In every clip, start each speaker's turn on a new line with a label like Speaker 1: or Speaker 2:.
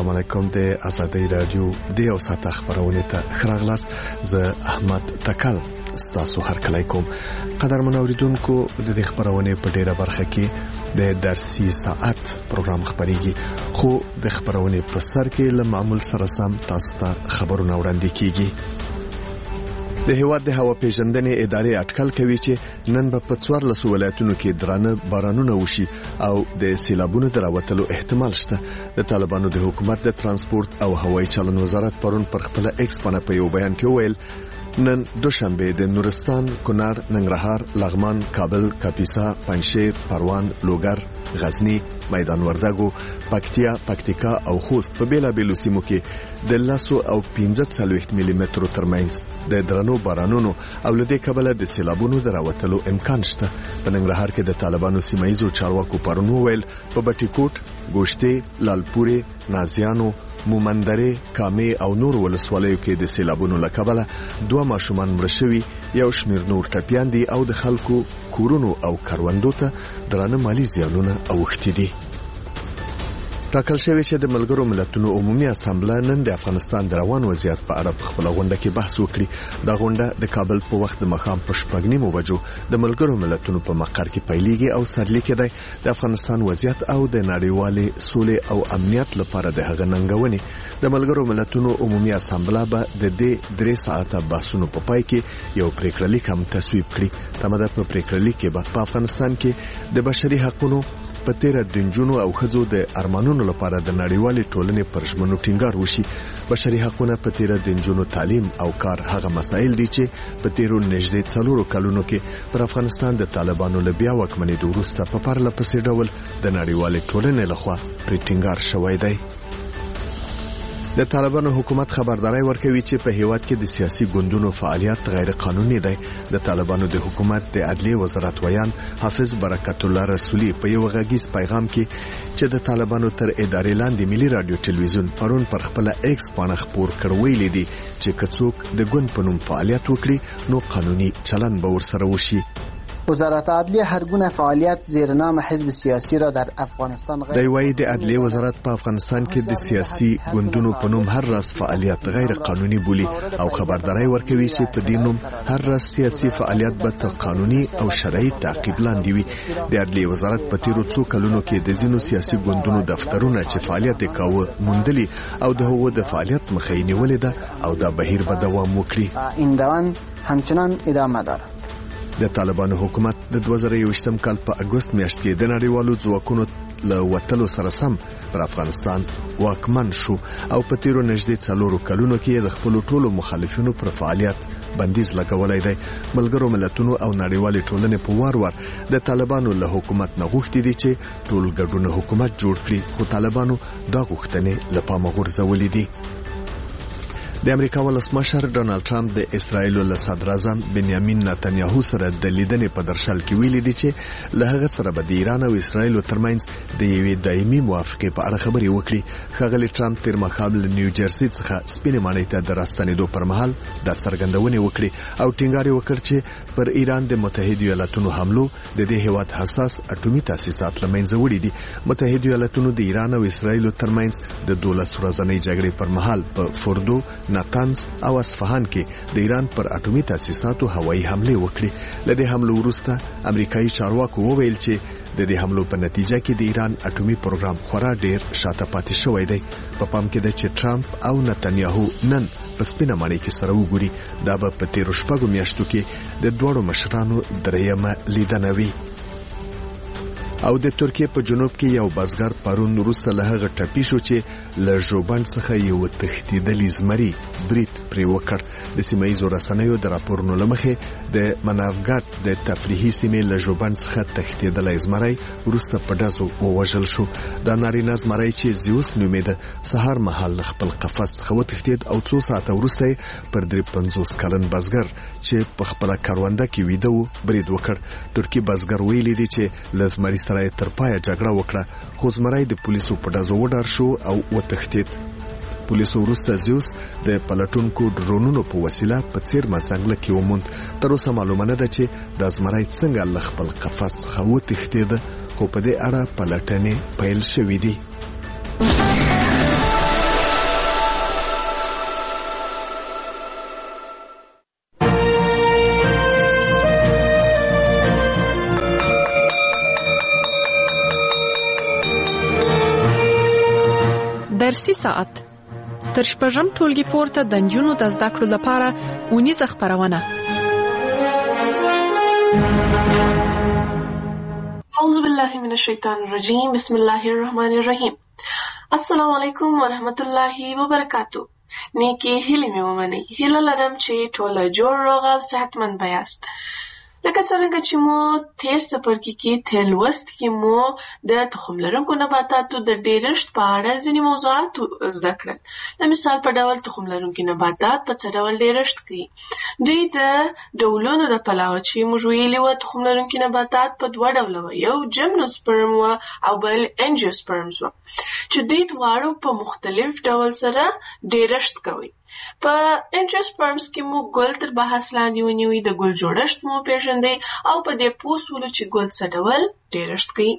Speaker 1: السلام علیکم د ازادۍ رادیو د یو ساعت خبرونه ته خراغلاس زه احمد تکل ستاسو هر کله کوم قدرمن اوریدونکو د دې خبرونه په ډیره برخه کې د درسي ساعت پروګرام خبريږي خو د خبرونه په سر کې له معمول سره سم تاسو ته خبرونه وړاندې کیږي د هیواد د هوا پیژندنې ادارې اټکل کوي چې نن په 14 ولایتونو کې درانه بارانونه وشي او د سیلابونو دراوتلو احتمال شته د طالبانو د حکومت د ترانسپورت او هوایي چلن وزارت پرون پر خپل ایکس باندې په یو بیان کې ویل نن دوشنبه د نورستان، کونړ، ننګرهار، لغمان، کابل، کاپیسا، پنجشیر، پروان، لوګر، غزنی، میدان وردګو، پکتیکا او خوست په بیلابیلو سیمو کې د 100 او 15 ملي مترو ترمنځ د درنو بارانونو او لدې کبله د سیلابونو دراوتلو امکان شته. په ننګرهار کې د طالبانو سیمایي چارواکو پرون ویل په بټي کوټ، ګوشتې، لالپورې، نازیانو، مومندره، کامه او نور ولسوالیو کې د سیلابونو لکبله 2 ماشومان مړ شوي، یو شمیر نور ټپيان دي او د خلکو کورونو او کروندو ته درانه مالی زیانونه اوښتي دي. ټاکل شوی چې د ملګرو ملتونو عمومي اسامبله نن د افغانستان د روان وضعیت په اړه په خپل غونډه کې بحث وکړي. دا غونډه د کابل په وخت د مخام په 9:30 بجو د ملګرو ملتونو په مقر کې پیلېږي او سرلیک دی د افغانستان وضعیت او د نړیوالې سولې او امنیت لپاره د هغه ننګونې. د ملګرو ملتونو عمومي اسامبله به د دې 3 ساعته بحثونو په پای کې یو پریکړلیک هم تصویب کړي. تماده په پریکړلیک کې به په افغانستان کې د بشري حقوقو په تیر د جنونو او خزو د ارمانونو لپاره د نړیوالې ټولنې پر ژمنو ټینګار وشي. بشري حقوقو په تیر د جنونو تعلیم او کار هغه مسایل دي چې په تیرو نږدې 4 کلونو کې پر افغانستان د طالبانو له بیا واکمنۍ وروسته په پرله پسې ډول د نړیوالې ټولنې لخوا پر ټینګار شوی دی. د طالبانو حکومت خبرداري ورکوي چې په هیواد کې د سیاسي ګوندونو فعالیت غیر قانوني دی. د طالبانو د حکومت د عدلیه وزارت ویان حافظ برکت الله رسولي په یو غږیز پیغام کې چې د طالبانو تر ادارې لاندې ملي رادیو ټلویزیون پرون پر خپل ایکس باندې خبر کړوي لیدي چې کڅوک د ګوند په نوم فعالیت وکړي نو قانوني چلن به ورسره وشي.
Speaker 2: وزارت عدلیه هر گونه فعالیت زیر نام حزب سیاسی را در افغانستان غیر
Speaker 1: دی د عدلیه وزارت په افغانستان کې د سیاسي ګوندونو په نوم هر راز فعالیت غیر قانوني بولی او خبرداري ورکوي چې په دې نوم هر راز سیاسي فعالیت به تر قانوني او شرعي تعقیب لاندې وي. د عدلیه وزارت په تیرو 2 کلونو کې د ځینو سیاسي ګوندونو دفترونه چې فعالیت کاوه موندلي او د هغو د فعالیت مخه یې نیولې ده او دا بهیر به دوام وکړي.
Speaker 2: این روند همچنان ادامه دارد.
Speaker 1: د طالبانو حکومت د 2021 کال په اگست میاشت کې د نړیوالو ځواکونو له وټلو سره سم پر افغانستان واکمن شو او په تیرو نږدې 4 کلونو کې د خپل ټولو مخالفینو پر فعالیت بندیز لګولای دی. ملګرو ملتونو او نړیوالې ټولنې په وار د طالبانو له حکومت نه غوښتي دي چې ټول ګډون حکومت جوړ کړي خو طالبانو دا غوښتنې له پامه غورځولې دي. د امریکا ولسمشر ډونالد ټرمپ د اسرایل له صدر اعظم بنیامین نتنیاهو سره د لیدنې په درشل کې ویلي دي چې له هغه سره به د ایران او اسرایل ترمنځ د یوې دایمي موافقې په اړه خبرې وکړي. ښاغلي ټرمپ تیر مخام له نیو جرسي څخه سپینې ماڼۍ ته د راستنېدو پر مهال د څرګندونې وکړي او ټینګار وکړ چې پر ایران د متحده ایالاتونو حملو د دې هیواد حساس اټومي تاسیسات لمنځه وړي دي. متحده ایالاتونو د ایران او اسرایل ترمنځ د 12 ورځې جګړې پر مهال په فوردو، ناتنز او اصفهان کې د ایران پر اټومي تاسیساتو هوایي حمله وکړي. لدې حملو وروسته امریکایي چارواکو وویل چې د دې حملو په نتیجه کې د ایران اټومي پروګرام خورا ډیر شاته پاتې شوی دی. په پام کې ده چې ټرمپ او نتنیاهو نن په سپینه ماڼۍ کې سره وګوري. دا به په تیرو 6 میاشتو کې د دوړو مشرانو دریمه لیدنه وي. او د ترکیه په جنوب کې یو بازګر پرون وروسته له هغه ټپي شو چې له ژوبڼ څخه یو تښتېدلي زمري برید پرې وکړ. د سیمایي رسنیو د راپورونو له مخې د منافګات د تفریحي سیمې له ژوبڼ څخه تښتېدلی زمری وروسته په ډزو ووژل شو. دا نارینه زمری چې زیوس نومېده سهار مهال خپل قفس څخه وتښتېد او 2 ساعته وروسته پر 53 کلن بازګر چې په خپل کرونده کې ویده و برید وکړ. ترکی بازګر ویلي دی چې لزمری سره تر پایه جګړه وکړه خو زمری د پولیسو په ډزو وډار شو او وتښتېد. پولیسو وروسته زیوس د پلټونکو ډرونونو په وسیله په څیرمه ځنګله کې وموند. تر اوسه معلومه نه ده چې د زمری څنګه له خپل قفس څخه وتښتېد خو په دې اړه پلټنې پیل شوې دي.
Speaker 3: درسي ساعت تر شپږم ټولګي پورته د نجونو د زده کړو لپاره اونیزه خپرونه.
Speaker 4: اعوذ بالله من الشیطان الرجیم. بسم الله الرحمن الرحیم. السلام علیکم ورحمت الله وبرکاتو. نیکی هیلې مې ومنئ. هیله لرم چې ټوله جوړ روغ او صحتمند به یاست. لکه څرنګه چې مو تیر څپرکي کې تیر لوست کې مو د تخم لرونکو نباتاتو د ډیرښت په اړه ځینې موضوعات زده کړل. د مثال په ډول تخم لرونکي نباتات په څه ډول ډیرښت کوي. دوی د ډولونو د پلوه چې موږ ویلي وو تخم لرونکي نباتات په دوه ډوله وو، یو جمنوسپرم وو او بل انجیوسپرمز وو، چې دوی دواړو په مختلف ډول سره ډیرښت کوي. په انجیوسپرمز کې مو ګل تر بحث لاندې ونیوي، د ګل جوړښت مو پیژندئ او په دې پوه شولو چې ګل څه ډول ډیرښت کوي.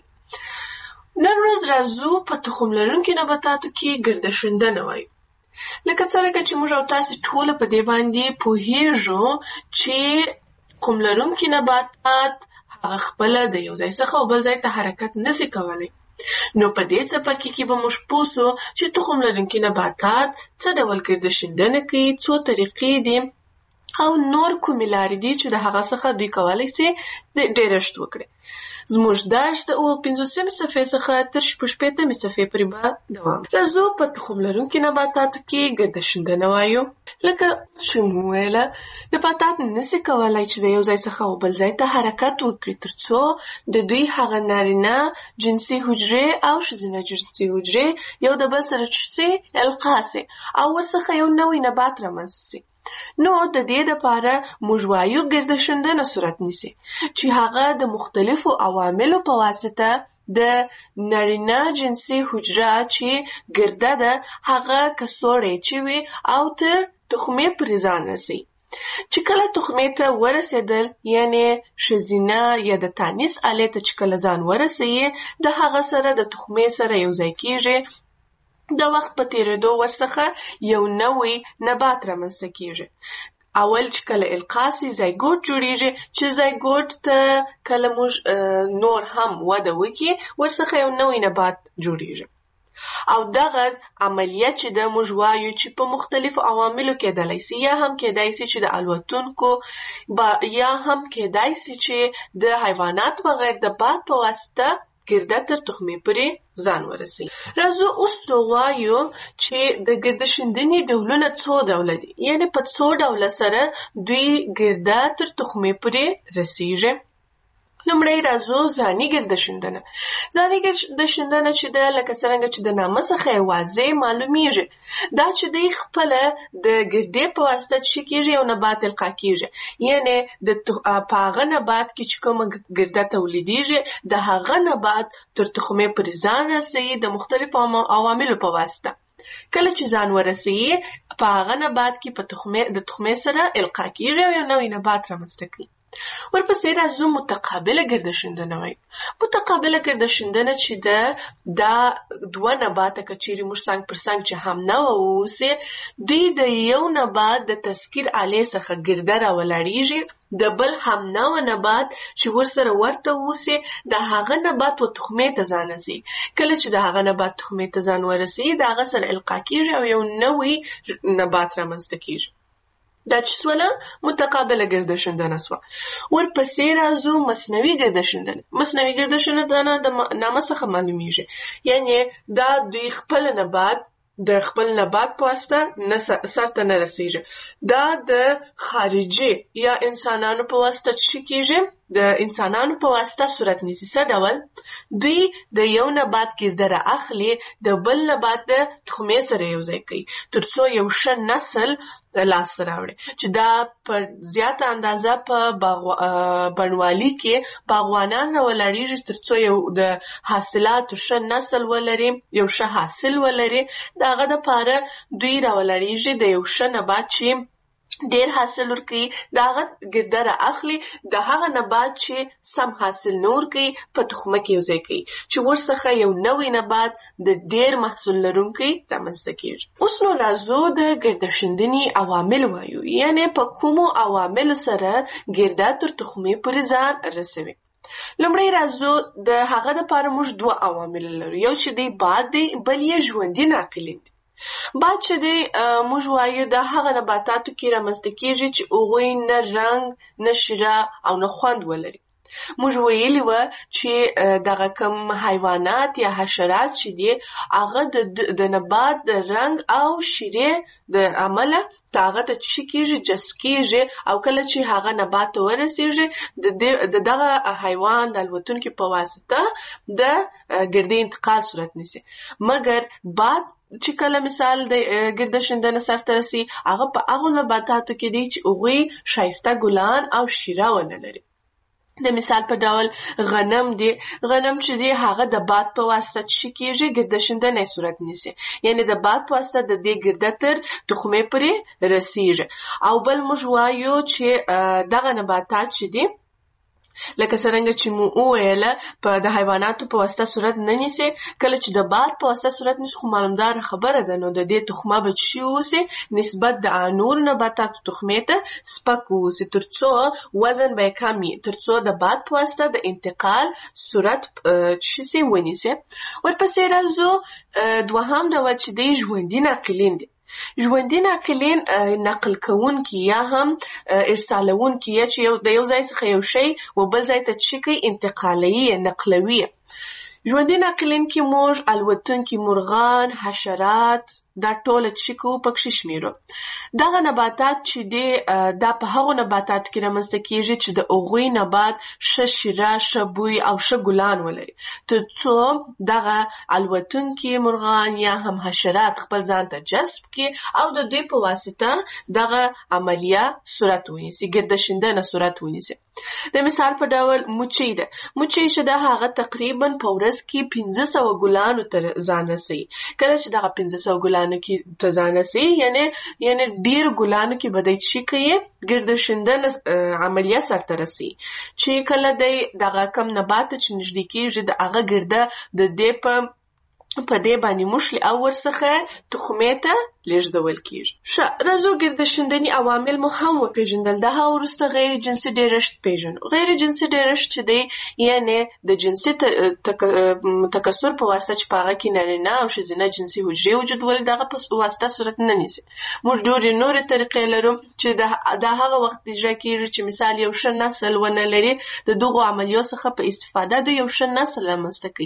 Speaker 4: نن ورځ راځو په تخم لرونکي نباتاتو کې ګرده شیندنه وایو. لکه څرنګه چې موږ او تاسې ټوله په دې باندې پوهیږو چې تخم لرونکي نباتات هغه خپله د یو ځای څخه او بل ځای ته حرکت نشي کولی. نو په دې څپرکي کې به موږ پوه شو چې تخم لرونکي نباتات څه ډول ګرده شیندنه کوي، څو طریقې دي او نور کومې لارې دي چې د هغه څخه دوی کولی شي ډیرښت وکړي. زموږ درس د 50 صفحې څخه تر 60 صفحې پورې به دوام. راځو په تخم لرونکي نباتاتو کې ګرده شیندنه وایو. لکه چې مو ویله، نباتات نشي کولی چې د یو ځای څخه او بل ځای ته حرکت وکړي تر څو د دوی هغه نارینه جنسي حجرې او ښځینه جنسي حجرې یو د بل سره چسي القا سي او ورڅخه یو نوی نبات رامنځته سي. نو د دې لپاره موږ وایو ګرده شیندنه صورت نیسي چې هغه د مختلفو عواملو په واسطه د نارینه جنسي حجره چې ګرده ده هغه کڅوړی چوي او تر تخمې پورې ځان رسي. چې کله تخمې ته ورسېدل، یعنی ښځینه یا د تانیث آلې ته چې کله ځان ورسوي، د هغه سره د تخمې سره یو ځای کېږي. د وخت په تیریدو ورڅخه یو نوی نبات رامنځته کیږي. اول چې کله القا سي زایګوټ جوړیږي، چې زایګوټ ته کله موږ نور هم وده وکړي ورڅخه یو نوی نبات جوړیږي. او دغه عملیه چې د موږ وایو چې په مختلفو عواملو کېدلی سي، یا هم کېدای سي چې د الوتونکو یا هم کېدای سي چې د حیوانات بغیر د باد په واسطه ګرده تر تخمې پورې ځان ورسوي. راځو اوس ووایو چې د ګرده شیندنې ډولونه څو ډوله دي، یعنې په څو ډوله سره دوی ګرده تر تخمې پورې رسیږي. لومړی راځو ځاني ګرده شیندنه. ځاني ګرده شیندنه چې ده لکه څرنګه چې د نامه څخه یې واضح معلومیږي، دا چې دوی خپله د ګردې په واسطه چې کېږي یو نبات القا کېږي، یعنې په هغه نبات کې چې کومه ګرده تولیدېږي د هغه نبات تر تخمې پورې ځان رسوي د مختلفو عواملو په واسطه. کله چې ځان ورسوي په هغه نبات کې د تخمې سره القا کېږي او یو نوی نبات رامنځته کوي. ورپسې راځو متقابله ګرده شیندنه وایو. متقابله ګرده شیندنه چې دا دوه نباته که چیرې موږ څنګ پر څنګ چې هم نه واوسي، دوی د یو نبات د تذکیر آلې څخه ګرده راولاړیږي، د بل هم نوه نبات چې ورسره ورته اوسي د هغه نبات و تخمې ته ځان رسي. کله چې د هغه نبات تخمې ته ځان ورسي د هغه سره القا کېږي او یو نوی نبات رامنځته کېږي. دا چې سوله متقابله ګرده شیندنه سوه. ورپسې راځو مصنوعي ګرده شیندنه. مصنوعي ګرده شیندنه د نامه څخه معلومیږي، یعنې دا دوی خپل نبات د خپل نبات په واسطه سرته نه رسیږي، دا د خارجي یا انسانانو په واسطه چې کېږي، د انسانانو په واسطه صورت نیسي. څه ډول؟ دوی د یو نبات ګرده را اخلي، د بل نبات د تخمې سره یو ځای کوي تر څو یو ښه نسل لاسته راوړي، چې دا په زیاته اندازه په بڼوالي کې باغوانان راولاړېږي تر څو یو د حاصلاتو ښه نسل ولري، یو ښه حاصل ولري. د هغه دپاره دوی راولاړېږي د یو ښه نبات چې ډیر حاصل ورکوي، د هغه ګرده را اخلي، د هغه نبات چې سم حاصل نه ورکوي په تخمه کې یو ځای کوي، چې ورڅخه یو نوی نبات د ډیر محصول لرونکی رامنځته کېږي. اوس نو راځو د ګرده شیندنې عوامل وایو، یعنې په کومو عواملو سره ګرده تر تخمې پورې ځان رسوي. لومړی راځو د هغه دپاره موږ دوه عوامل لرو، یو چې دی باد دی، بل یې ژوندي ناقلین دي. باد چې دی موږ وایو د هغه نباتاتو کې رامنځته کېږي چې هغوی نه رنګ، نه شیره او نه خوند ولري. موږ ویلي وه چې دغه کم حیوانات یا حشرات چې دي هغه د نبات د رنګ او شیرې د عمله هغه ته څه کېږي، جذب کېږي، او کله چې هغه نبات ته ورسېږي د دغه حیوان د الوتونکي په واسطه د ګردې انتقال صورت نیسي. مګر باد چې کله مثال د ګرده شیندنه سرته رسي، هغه په هغو نباتاتو کې دی چې هغوی ښایسته ګلان او شیره ونه لري. د مثال په ډول غنم دی، غنم چې دی هغه د باد په واسطه څه کېږي، ګرده شیندنه صورت نیسي، یعنی د باد په واسطه د دې ګرده تر تخمې پورې رسیږي. او بل موږ وایو چې دغه نباتات چې دی لکه څرنګه چې مو وویله په د حیواناتو په واسطه صورت نه نیسي، کله چې د باد په واسطه صورت نیسي خو معلومداره خبره ده، نو د دې تخمه به څه اوسي، نسبت د نور نباتاتو تخمې ته سپک اوسي، تر څو وزن به یې کم وي، تر څو د باد په واسطه د انتقال صورت څه ونیسي. ورپسې راځو دوهم ډول چې دی ژوندي ناقلین دي. ژوندي ناقلین نقل کوونکي یا هم ارسالونکي چې د یو ځای څخه یو شی و بل ځای ته څه کوي، انتقالوي، نقلوي. ژوندي ناقلین کې موږ الوتونکي مرغان، حشرات، دا ټول چې کوو پکې شمیرو. دغه نباتات چې دی دا په هغو نباتاتو کې رامنځته کېږي چې د هغوی نبات ښه شیره، ښه بوی او ښه ګلان ولري، تر څو دغه الوتونکي مرغان یا هم حشرات خپل ځان ته جذب کړي او د دوی په واسطه دغه عملیه صورت ونیسي، ګرده شیندنه صورت ونیسي. د مثال په ډول موچۍ ده. موچۍ چې ده هغه تقریبا په ورځ کې 500 ګلانو ته ځان رسوي. کله چې دغه 500 ګلانو کې ته ځان رسوي، یعنی ډېر ګلانو کې به دی څه کوي، ګرده شیندنه عملیه سرته رسوي، چې کله دی دغه کم نبات چې نږدې کېږي د هغه ګرده د دې په دې باندې موښلي او ورڅخه تخمې ته لیږدول کېږي. ښه، راځو ګرده شیندنې عوامل مو هم وپېژندل. د هغه وروسته غیر جنسي ډېرښت پېژنو. غیر جنسي ډېرښت چې دی یعنې د جنسي تکثر په واسطه چې په هغه کې نارینه او ښځینه جنسي حجرې وجود ولري، دغه په واسطه صورت نه نیسي. موږ ډېرې نورې طریقې لرو چې د هغه وخت اجرا کېږي چې مثال یو ښه نسل ونه لري، د دغو عملیو څخه په استفاده د یو ښه نسل رامنځته کوي.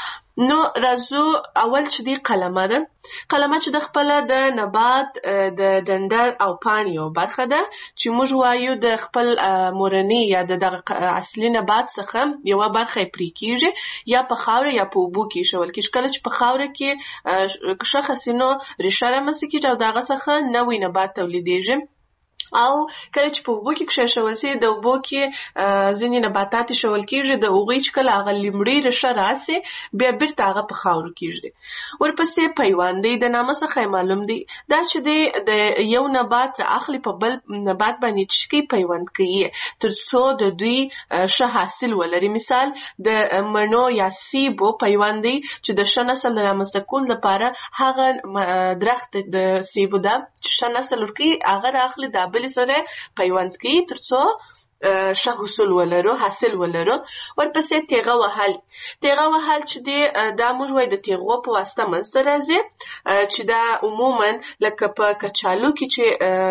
Speaker 4: نو راځو اول چې دی قلمه ده. قلمه چې د خپله د نبات د ډنډر او پاڼې یو برخه ده چې موږ وایو د خپل مورني یا د دغه اصلي نبات څخه یوه برخه یې پرې کېږي، یا په خاوره یا په اوبو کې ایښول کېږي. کله چې په خاوره کې ښه خسینو ریښه رامنځته کېږي او د هغه څخه نوی نبات تولیدېږي، او کله چې په اوبو کې کېښول سي، د اوبو کې ځینې نباتات ایښول کېږي، د هغوی چې کله هغه لومړۍ ریښه راسي بیا بېرته هغه په خاورو کېږدي. ورپسې پیوند دی. د نامه څخه یې معلوم دی دا چې دی د یو نبات را اخلي په بل نبات باندې څه کوي، پیوند کوي، تر څو د دوی ښه حاصل ولري. مثال د مڼو یا سیبو پیوند دی چې د ښه نسل رامنځته کولو لپاره هغه درخت د سیبو ده چې ښه نسل ورکوي، هغه را اخلي د بلې سره پیوند کوي تر څو ښه حصول ولرو، حاصل ولرو. ورپسې تیغه وهل. تیغه وهل چې دی دا موږ وایو د تیغو په واسطه منځته راځي، چې دا عموما لکه په کچالو کې چې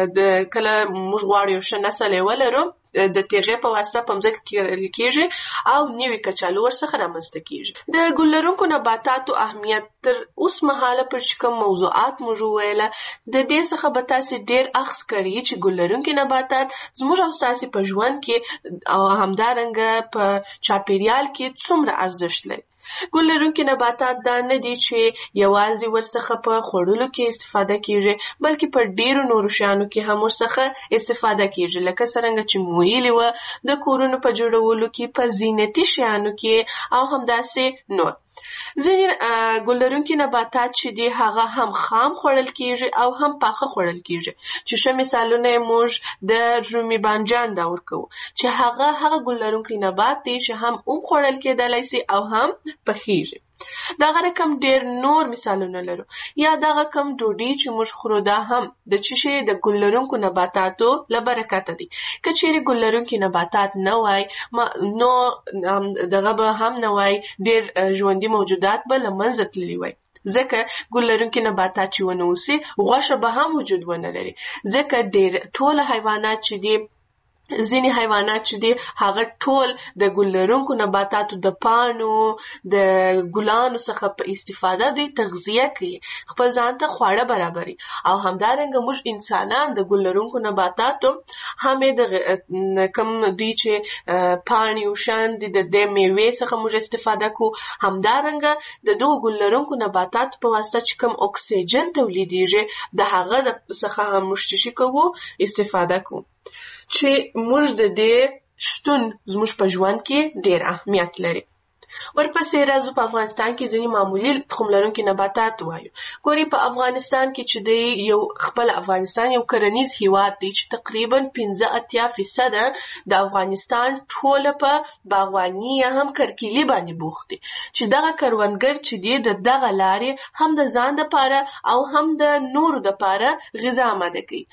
Speaker 4: کله موږ غواړو یو ښه نسل یې ولرو، د تیغې په واسطه په مځکه کې کېږي او نوي کچالو ورڅخه رامنځته کېږي. د ګل لرونکو نباتاتو اهمیت تر اوس مهاله پر چې کوم موضوعات موږ وویله، د دې څخه به تاسې ډېر اخذ کړي چې ګل لرونکي نباتات زموږ او ستاسې په ژوند کې او همدارنګه په چاپېریال کې څومره ارزښت لري. ګل لرونکي نباتات دا نه دي چې یوازې ورڅخه په خوړلو کې استفاده کېږي، بلکې په ډېرو نورو شیانو کې هم ورڅخه استفاده کېږي، لکه څرنګه چې مو ویلي وه د کورونو په جوړولو کې، په زینتي شیانو کې او همداسې نور. ځینې ګل لرونکي نباتات چې دي هغه هم خام خوړل کېږي او هم پاخه خوړل کېږي، چې ښه مثالونه یې موږ د رومي بانجان دا ورکوو چې هغه ګل لرونکی نبات دی چې هم خوړل کېدلی سي او هم پخېږي. دغه رقم ډېر نور مثالونه لرو. یا دغه کم ډوډۍ چې موږ خورو دا هم د څه شي د ګل لرونکو نباتاتو له برکته دي. که چیرې ګل لرونکي نباتات نه وای نو دغه به هم نه وای، ډېر ژوندي موجودات به له منځه تللي وای. ځکه ګل لرونکي نباتات چې ونه اوسي غوښه به هم وجود ونه لري. ځکه ډېر ټول حیوانات چې دي، ځینې حیوانات چې دي هغه ټول د ګل لرونکو نباتاتو د پاڼو د ګلانو څخه په استفاده دوی تغذیه کوي، خپل ځان ته خواړه برابري. او همدارنګه موږ انسانان د ګل لرونکو نباتاتو هم د کم دوی چې پاڼې او شان دي د میوې څخه موږ استفاده کوو. همدارنګه د دغو ګل لرونکو نباتاتو په واسطه چې کوم اکسیجن تولیدیږي د هغه څخه هم موږ څه کوو استفاده کوو، چې موږ د دې شتون زموږ په ژوند کې ډېر اهمیت لري. ورپسې راځو په افغانستان کې ځینې معمولي تخم لرونکي نباتات وایو. ګوري په افغانستان کې چې دی یو خپل افغانستان یو کرنیز هیواد دی چې تقریبا 85% د افغانستان ټوله په باغواني یا هم کرکیلي باندې بوخت دي، چې دغه کروندګر چې دی د دغه لارې هم د ځان لپاره او هم د نورو لپاره غذا آماده کوي،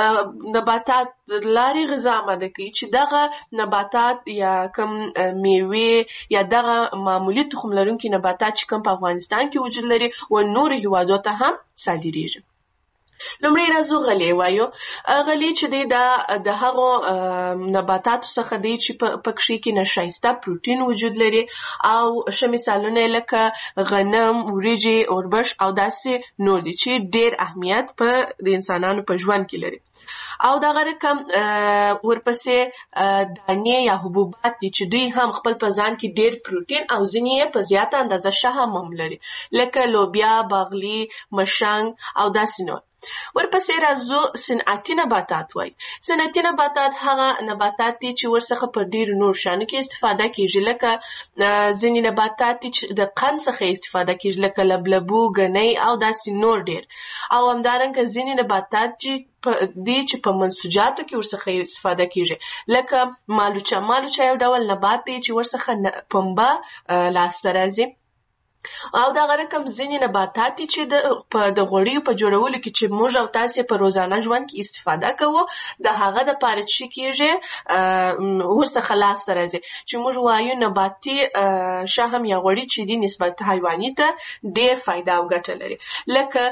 Speaker 4: نباتات لارې غذا آماده کوي، چې دغه نباتات یا کم میوې یا دغه معمولی تخم لرونکي نباتات چې کوم په افغانستان کې وجود لري و نورو هیوادو ته هم صادریږي. لومړی راځو غلې وایو. غلې چې دی د هغو نباتاتو څخه دی چې پکښې کې نشایسته پروټین وجود لري، او ښه مثالونه لکه غنم، وریجې، اوربش او داسې نور دي چې ډېر اهمیت په د انسانانو په ژوند کې لري. او دغه رقم ورپسې دانې یا حبوبات دي چې دوی هم خپل په ځان کې ډېر پروټین او ځینې یې په زیاته اندازه شحم هم لري، لکه لوبیا، باغلي، مشنګ او داسې نور. ورپسې راځو صنعتي نباتات وایي. صنعتي نباتات هغه نباتات دي چې ورڅخه په ډېرو نور شیانو کې استفاده کېږي، لکه ځینې نباتات دي چې د قند څخه استفاده کېږي، لکه لبلبو، ګنۍ او داسې نور ډېر. او همدارنګه ځینې نباتات دي چې په منسوجاتو کې ورڅخه استفاده کېږي، لکه مالوچه. مالوچه یو ډول نبات دی چې ورڅخه پنبه لاسته راځي. او دغه رقم ځینې نباتات دي چې د غوړیو په جوړولو کې چې موږ او تاسې په روزانه ژوند کې استفاده کوو، د هغه دپاره چې کېږي ورڅخه لاسته راځي، چې موږ وایو نباتي شحم یا غوړي چې دي نسبت حیواني ته ډېر فایده او ګټه لري، لکه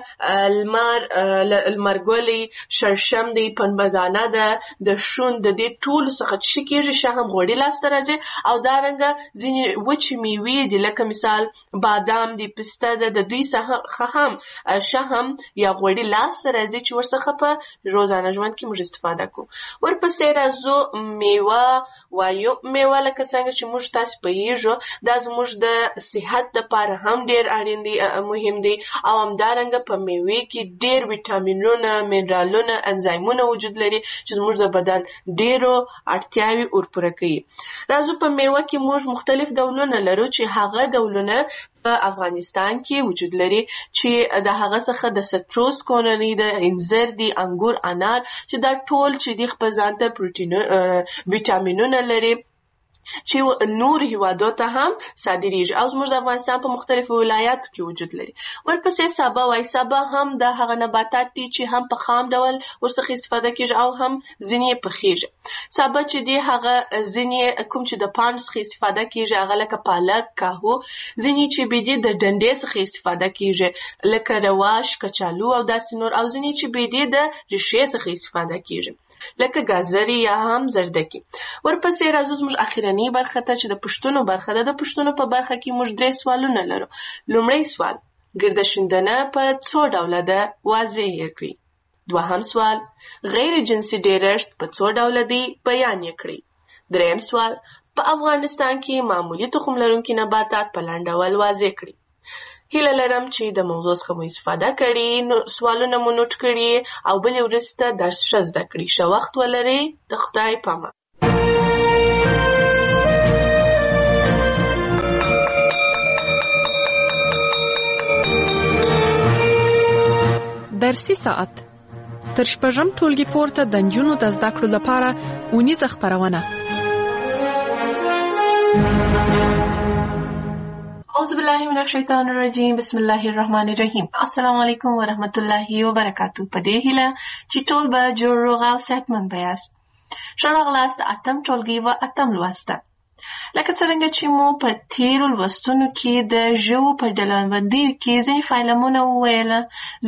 Speaker 4: لمرګلي، شړشم دی، پنبهدانه ده، د شون د دې ټولو څخه چې کېږي شحم غوړي لاسته راځي. او دارنګه ځینې وچې میوې دي، لکه مثال بادام دی، پسته ده، د دوی څخه هم شحم یا غوړي لاسته راځي چې ورڅخه په روزانه ژوند کې موږ استفاده کوو. ورپسې راځو میوه وایو. میوه لکه څنګه چې موږ تاسې پوهېږو دا زموږ د صحت لپاره هم ډېر اړین دی، مهم دی. او همدارنګه په میوې کې ډېر ویټامینونه، منرالونه، انزایمونه وجود لري چې زموږ د بدن ډېرو اړتیاوې ورپوره کوي. راځو په میوه کې موږ مختلف ډولونه لرو چې هغه ډولونه په افغانستان کې وجود لري، چې د هغه څخه د سټروس کورنۍ، د انځر دي، انګور، انار، چې دا ټول چې دي خپل ځان ته ویټامینونه لري چې نور هیوادو ته هم صادریږي، او زموږ د افغانستان په مختلفو ولایاتو کې وجود لري. ورپسې سابه وایي. سابه هم د هغه نباتات دي چې هم په خام ډول ورڅخه استفاده کېږي او هم ځینې یې پخېږي. سابه چې دي هغه ځینې کوم چې د پاڼو څخه استفاده کېږي هغه لکه پالک، کاهو، ځینې چې بېدې د ډنډې څخه استفاده کېږي لکه رواش، کچالو او داسې نور، او ځینې چې بېدې د ریښې څخه استفاده کېږي لکه ګازرې یا هم زردکي. ورپسې راځو زموږ اخرنۍ برخه ته چې د پوښتنو برخه ده. د پوښتنو په برخه کې موږ 3 سوالونه لرو. لومړی سوال: ګرده شیندنه په څو ډوله ده؟ واضح یې کړئ. دوهم سوال: غیر جنسي ډیرښت په څو ډوله دی؟ بیان یې کړئ. دریم سوال: په افغانستان کې معمولي تخم لرونکي نباتات په لنډ ډول واضح کړئ. هیله لرم چې د موضوع څخه مو استفاده کړې، سوالونه مو نوٹ کړي او بلې ورځې ته درس ښه زده کړي. ښه وخت ولرئ. د خدای پامان.
Speaker 3: درسي ساعت تر شپږم ټولګي پورته د نجونو د زده کړو لپاره اونیزه خپرونه.
Speaker 4: اعوذ بالله من الشیطان الرجیم بسم الله الرحمن الرحیم. السلام علیکم ورحمت الله وبرکاتو. په دې هیله چې ټول به جوړ روغ او صحتمند بیاست. ښه راغلاست د اتم ټولګي و اتم لوسته. لکه څرنګه چې مو په تیرو لوستونو کې د ژوو په ډلبندۍ کې ځینې فایلمونه وویله،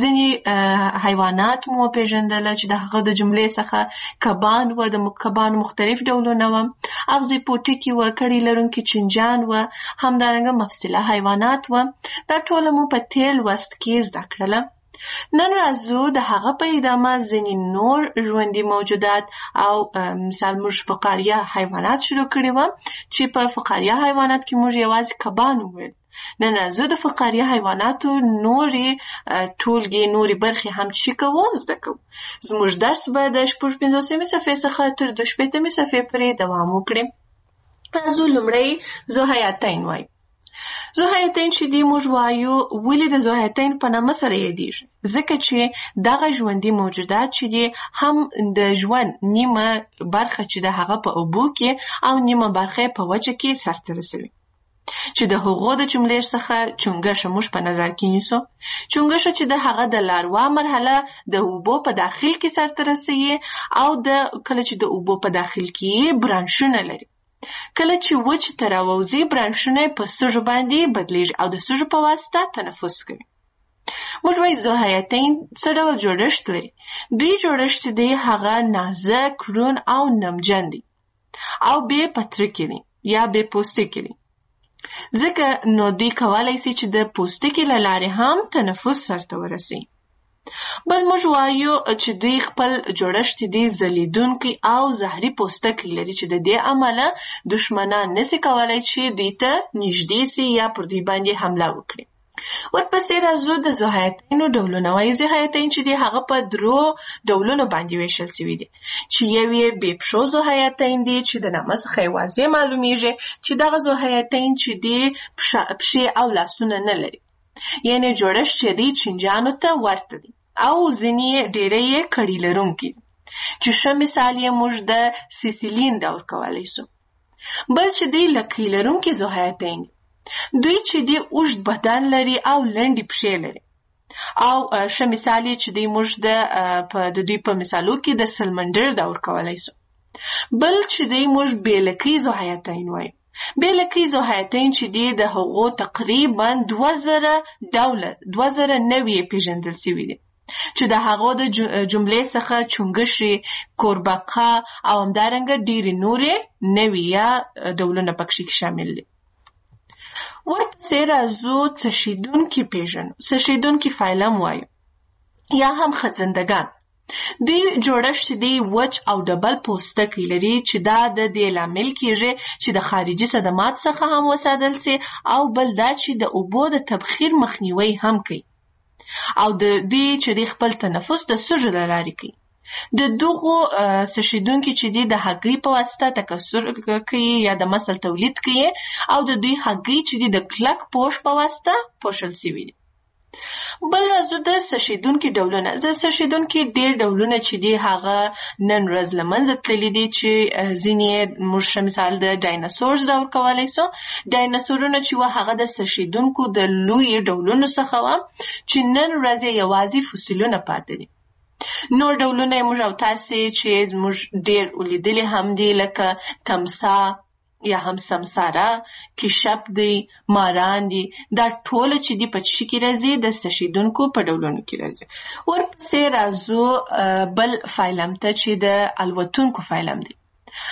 Speaker 4: ځینې حیوانات مو وپېژندله چې د هغه د جملې څخه کبان و، د کبانو مختلف ډولونه و، اغزي پوټکي و، کړي لرونکي چنجان و، همدارنګه مفصله حیوانات و. دا ټوله مو په تیر لوست کې زده کړله. نن راځو د هغه په ادامه ځینې نور ژوندي موجودات او مثال موږ فقاریه حیوانات شروع کړي وو چې په فقاریه حیوانات کې موږ یوازې کبان وویل. نن راځو د فقاریه حیواناتو نورې ټولګې نورې برخې هم چې کوو زده کوو. زموږ درس به د 55 صفحې څخه تر 280 صفحې پورې دوام وکړي. راځو لومړی ذوحیاتین وایو. ذوحیاتین چې دی موږ وایو ولې د ذوحیاتین په نامه سره یادیږي؟ ځکه چې دغه ژوندي موجودات چې دی هم د ژوند نیمه برخه چې د هغه په اوبو کې او نیمه برخه په وچه کې سرته رسوي. چې د هغو د جملې څخه چونګښه موږ په نظر کې نیسو. چونګښه چې د هغه د لاروا مرحله د اوبو په داخل کې سرته رسوي او کله چې د اوبو په داخل کې برانشونه لري. کله چې وچ ته راووځي برانشونه په سږو باندې بدلیږي او د سږو په واسطه تنفس کوي. موږ وایو ذوحیاتین څه ډول جوړښت لري؟ دوی جوړښت چې دی هغه نازک، روڼ او نمجن دی او بې پترکې دي یا بې پوستکې دي. ځکه نو دوی کولی سي چې د پوستکې له لارې هم تنفس سرته ورسوي. بل موږ وایو چې دوی خپل جوړښت دی ځلیدونکی او زهري پوستکی لري چې د دې امله دشمنان نسي کولی چې دوی ته نږدې سي یا پر دوی باندې حمله وکړي. ورپسې راځو د ذوحیاتینو ډولونه وایو. ذوحیاتین چې دی هغه په 3 ډولونو باندې ویشل سوي دي چې یو یې بې پښو ذوحیاتین دی چې د نامه څخه یې واضح معلومیږي چې دغه ذوحیاتین چې دی پښې او لاسونه نه لري، یعنې جوړښت چې دی چنجانو ته ورته دی او ځینې ډېری یې کړي لرونکي دي چې ښه مثال یې موږ د سیسیلین ډول کولی سو. بل چې دی لکۍ لرونکي ذوحیاتین دي. دوی چې دی اوږد بدن لري او لنډې پښې لري او ښه مثال یې چې دی موږ د دوی په مثالو کې د سلمندر ډول کولی سو. بل چې دی موږ بې لکۍ ذوحیاتین وایو. بې لکۍ ذوحیاتین چې دی د هغو تقریبا 2000 نوي پیژندل سوي دي چې د هغو د جملې څخه چونګښې، کوربقه او همدارنګه ډېرې نورې نوي یا ډولونه پکښې شامل دي. ورپسې راځو څشیدونکي پیژنو. څشیدونکي فایلم وایو یا هم خزندګان. دوی جوړښت دی وچ او ډبل پوستکی لري چې دا د دې لامل کیږي چې د خارجي صدمات څخه هم وساتل سي او بل دا چې د اوبو د تبخیر مخنیوي هم کوي او د دې چې دی خپل تنفس د سږو له لارې کوي. د دغو څشیدونکي چې دی د هګۍ په واسطه تکثر کوي یا د مسل تولید کوي او د دوی هګۍ چې دی د کلک پوښ په واسطه پوښل سوي دي. بل راځو د څشیدونکي ډولونه. د څشیدونکي ډېر ډولونه چې دی هغه نن ورځ له منځه تللي دي چې ځینې موږ مثال د ډایناسورز ډول کولی سو. ډایناسورونه چې وه هغه د څشیدونکو د لویو ډولونو څخه وه چې نن ورځ یوازې فوسیلونه پاتې دي. نور ډولونه یې موږ او تاسې چې موږ ډېر ولیدلي هم دي لکه تمساح یا هم سمساره، کیشپ دی، ماران دی. دا ټوله چې دی په چی کې راځي د څشیدونکو په ډولونو کې راځي. ورپسې راځو بل فایلم ته چې د الوتونکو فایلم دی.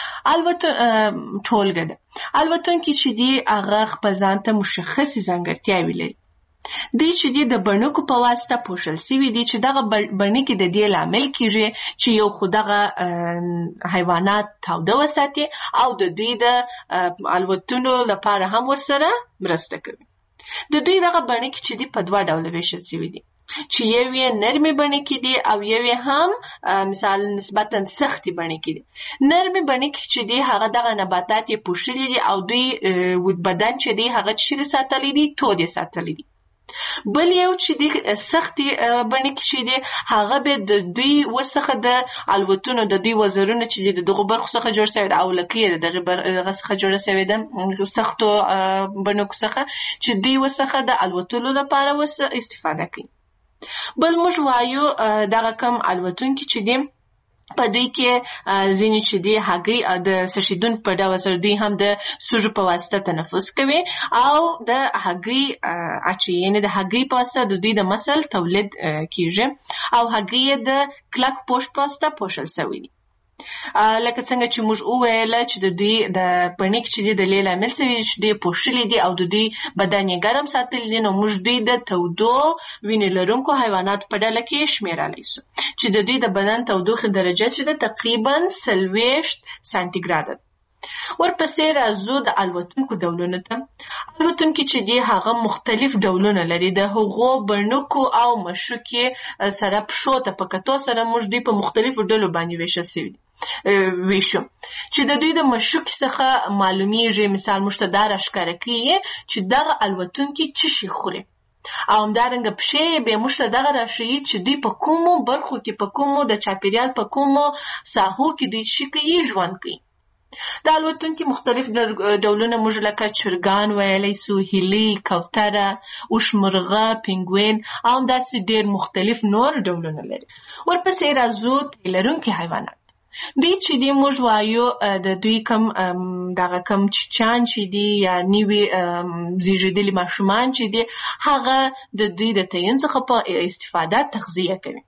Speaker 4: ټولګه ده. الوتونکي چې دی هغه خپل ځان ته مشخصې ځانګړتیاوې لري. دوی چې دی د بڼکو په واسطه پوښل سوي دي چې دغه بڼکې د دې لامل کیږي چې یو خو دغه حیوانات تاوده وساتي او د دوی د الوتنو لپاره هم ورسره مرسته کوي. د دوی دغه بڼکې چې دی په 2 ډوله ویشل سوي دي چې یو یې نرمې بڼکې دي او یو یې هم مثال نسبتا سختې بڼکې دي. نرمې بڼکې چې دي هغه دغه نباتات یې پوښلي دي او دوی بدن چې دی هغه چیرې ساتلی دي؟ تود یې ساتلی دي. بل یو چې د سختي بڼې کې چې دی هغه به د دوی ورڅخه د الوتونو د دوی وزرونه چې دغه برخو څخه جوړ شوی د او لکۍ دغه څخه جوړه شوې ده سختو بڼو څخه چې دوی ورڅخه د الوتلو لپاره استفاده کوي. بل موږ وایو دغه کم الوتونکي چې دی په دوی کې ځینې چې دی هګۍ د څښیدون په ډول سره دوی هم د سږو په واسطه تنفس کوي او د هګۍ اچي یعنې د هګۍ په واسطه د دوی د مسل تولید کیږي او هګۍ د کلک پوښ په واسطه پوښل شوی دي. لکه څنګه چې موږ وویل چې د دوی د پڼې کې چې دی د لیل عامل شوی چې دوی پوښلي دي او د دوی بدن یې ګرم ساتلی دي نو موږ دوی د تودو وینې لرونکو حیواناتو په ډله کې شمیرلی شو چې د دوی د بدن تودوخې درجه چې ده تقریبا 40 سانتیګراده ده. ورپسې راځو د الوتونکو ډولونو ته. الوتونکي چې دی هغه مختلف ډولونه لري د هغو بڼکو او مشوکې سره پښو ته په کتو سره موږ دوی په مختلفو ډلو باندې ویشل شوي دي ویشو چې د دوی د مشوکې څخه معلومیږي مثال موږ ته دا راښکاره کوي چې دغه الوتونکي څه شي خوري او همدارنګه پښې به موږ ته دغه راښیي چې دوی په کومو برخو کې په کومو د چاپیریال په کومو ساحو کې دوی څه کوي ژوند کوي. د الوتونکي مختلف ډولونه موږ لکه چرګان ویلی سو هیلۍ کوتره اوښمرغه پینګوین او همداسې ډېر مختلف نور ډولونه لري. ورپسې راځو تی لرونکي حیوانات. دوی چې دی موږ وایو د دوی کم دغه کم چیچان چې دی یا نوي زیږېدلي ماشومان چې دی هغه د دوی د تیون څخه په استفاده تغذیه کوي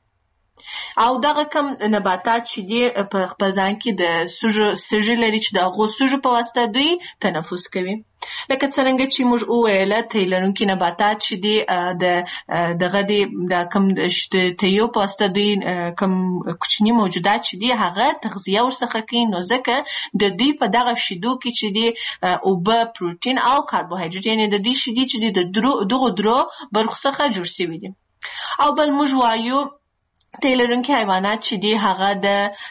Speaker 4: او دغه کم نباتات چې دی په خپل ځان کې د سږي لري چې د هغو سږو په واسطه دوی تنفس کوي. لکه څرنګه چې موږ وویله تی لرونکي نباتات چې دی دغه دی د کم تیو په واسطه دوی کم کوچني موجودات چې دی هغه تغذیه ورڅخه کوي نو ځکه د دوی په دغه شیدو کې چې دی اوبه پروټین او کاربوهایډریټ یعنې د دوی شیدې چې دی د دغو درو برخو څخه جوړ شوي دي. او بل موږ وایو تی لرونکي حیوانات چې دی هغه د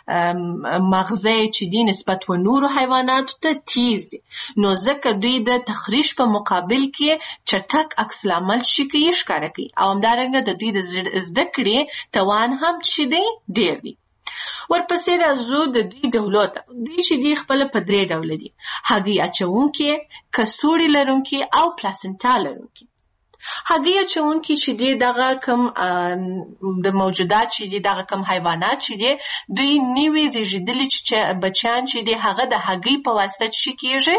Speaker 4: مغزه چې دی نسبت و نورو حیواناتو ته تیز دی نو ځکه دوی د تخریش په مقابل کې چټک عکس العمل شي کوي ښکاره کوي او همدارنګه د دوی د زده کړې توان هم چې دی ډېر دی. ورپسې راځو د دوی ډولو ته. دوی چې دی خپله په 3 ډوله دي: هګۍ اچونکي، کڅوړې لرونکي او پلاسنټا لرونکي. هګۍ اچونکي چې دی دغه کم د موجودات چې دی دغه کم حیوانات چې دی دوی نوي زیږېدلي بچیان چې دی هغه د هګۍ په واسطه چې کېږي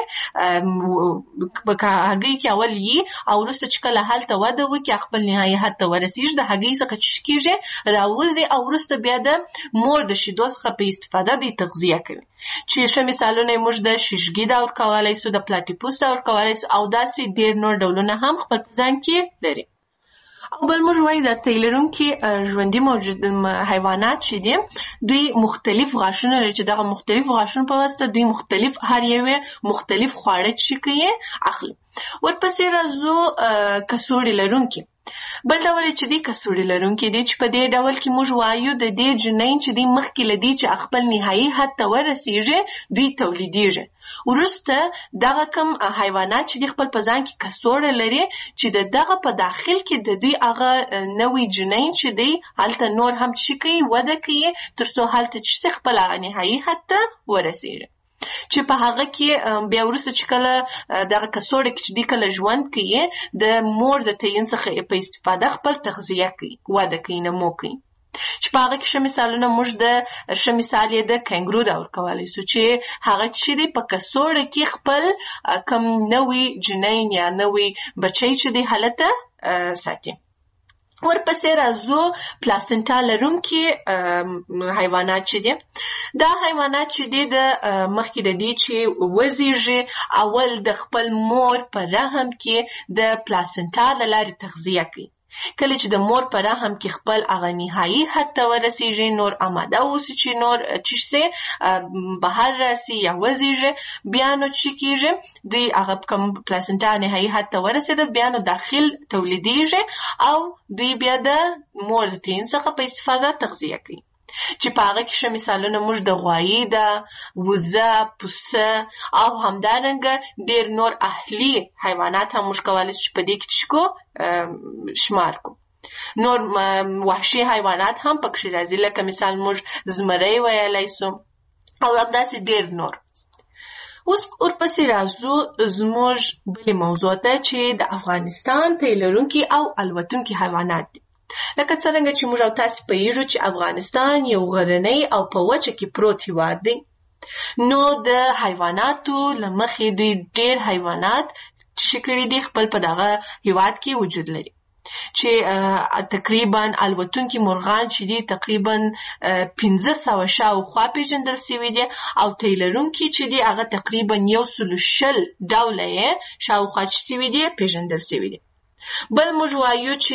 Speaker 4: په هګۍ کې اول یي او وروسته چې کله هلته وده وکړي خپل نهایي حد ته ورسېږي د هګۍ څخه چې کېږي راوځي او وروسته بیا د مور د شیدو څخه په استفاده دوی تغذیه کوي چې ښه مثالونه یې موږ د شیشګي دا ورکولی سو د پلاټیپوس دا ورکولی سو او داسې ډېر نور ډولونه هم خپل په ځان کې لري. او بل موږ وایو د تی لرونکي ژوندي موجود حیوانات چې دي دوی مختلف غاښونه لري چې دغه مختلف غاښونو په واسطه دوی مختلف هر یوې مختلف خواړه چې کوي اخلي. ورپسې راځو کڅوړې لرونکي. بل ډول چې دی کڅوړې لرونکي دی چې په دې ډول کې موږ وایو د دې جنین چې دی مخکې له دې چې خپل نهایي حد ته ورسېږي دوی تولیدېږي. وروسته دغه کم حیوانات چې دی خپل په ځان کې کڅوړه لري چې دغه په داخل کې د دوی هغه نوی جنین چې دی هلته نور هم چې کوي وده کوي تر څو هلته چې خپل نهایي حد ته ورسېږي چې په هغه کې بیا وروسته چې کله دغه کڅوړه کې چې دی کله ژوند کوي د مور د تیون څخه په استفاده خپل تغذیه کوي وده کوي نمو کوي چې په هغه کې ښه مثالونه موږ د ښه مثال یې د کینګرو دا ورکولی سو چې هغه چې دی په کڅوړه کې خپل کم نوي جنین یا نوي بچی چې دی هلته ساتي. ورپسې راځو پلاسنټا لرونکي حیوانات چې دي. دا حیوانات چې دي د مخکې د دې چې وزیږي اول د خپل مور په رحم کې د پلاسنټا له لارې تغذیه کوي. کله چې د مور په رحم کې خپل هغه نهایي حد ته ورسېږي نور آماده اوسي چې نور چې سي بهر راسي یا وزیږي بیا نو چې کېږي دوی هغه کوم پلاسنټا نهایي حد ته ورسېده بیا نو داخل تولیدېږي او دوی بیا د مور د تین څخه په استفاده تغذیه کوي. چې په هغه کې ښه مثالونه موږ د غوایي ده، وزه، پسه او همدارنګه ډېر نور اهلي حیوانات هم موږ کولی شو چې په دې کې شمار کو. نور وحشي حیوانات هم پکښې راځي، لکه مثال موږ زمری ویلی سو او همداسې ډېر نور. اوس ورپسې راځو زموږ بلې موضوع ته چې د افغانستان تی لرونکي او الوتونکي حیوانات دي. لکه څرنګه چې موږ او تاسې پوهېږو چې افغانستان یو غرنی او په وچه کې پروت هېواد دی، نو د حیواناتو له مخې دوی ډېر حیوانات چې کړي دي خپل په دغه هېواد کې وجود لري، چې تقریبا الوتونکي مرغان چې دي تقریبا 1500 شاوخوا پیژندل شوي دي، او تی لرونکي چې دي هغه تقریبا 120 ډوله یې شاوخوا چې شوي دي پیژندل شوي دي. بل موږ وایو چې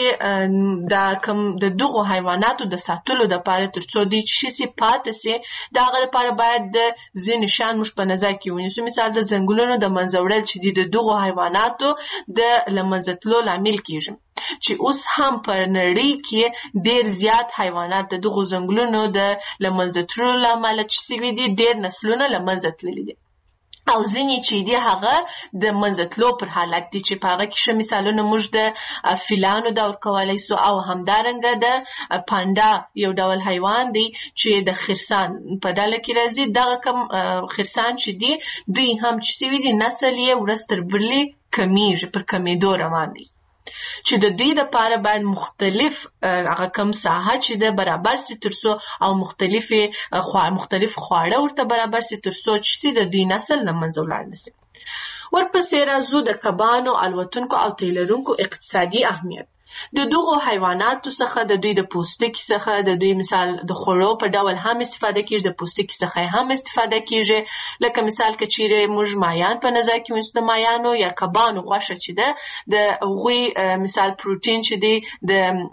Speaker 4: د دغو حیواناتو د ساتلو دپاره تر څو دوی چې شي پاتې سي، د هغه لپاره باید د ځینې شیان موږ په نظر کې ونیسو. مثال د ځنګلونو د منځه وړل چې دي د دغو حیواناتو د له منځه تلو لامل کېږي، چې اوس هم په نړۍ کې ډېر زیات حیوانات د دغو ځنګلونو د له منځه تلو له امله چې سوي دي ډېر نسلونه له منځه تللي دي، او ځینې چې دي هغه د منځه تلو پر حالت دي، چې په هغه کې ښه مثالونه موږ د فیلانو دا ورکولی سو، او همدارنګه د پانډا یو ډول حیوان دی چې د خرسان په ډله کې راځي. دغه کم خرسان چې دي دوی هم چې سوي دي نسل یې ورځ تر بلې کمیږي، پر کمیدو روان دی، چې د دوی دپاره باید مختلف هغه کم ساحه چې ده برابر سي تر څو او مختلف خواړه ورته برابر سي تر څو چې سي د دوی نسل له منځه ولاړ نه سي. ورپسې راځو د کبانو، الوتونکو او تی لرونکو اقتصادي اهمیت. د دغو حیواناتو څخه د دوی د پوستکي څخه د دوی مثال د خوړو په ډول هم استفاده کېږي، د پوستکي څخه هم استفاده کېږي. لکه مثال که چیرې موږ مایان په نظر کې ونیسو، د مایانو یا کبانو غوښه چې ده د هغوی مثال پروتین چې دی د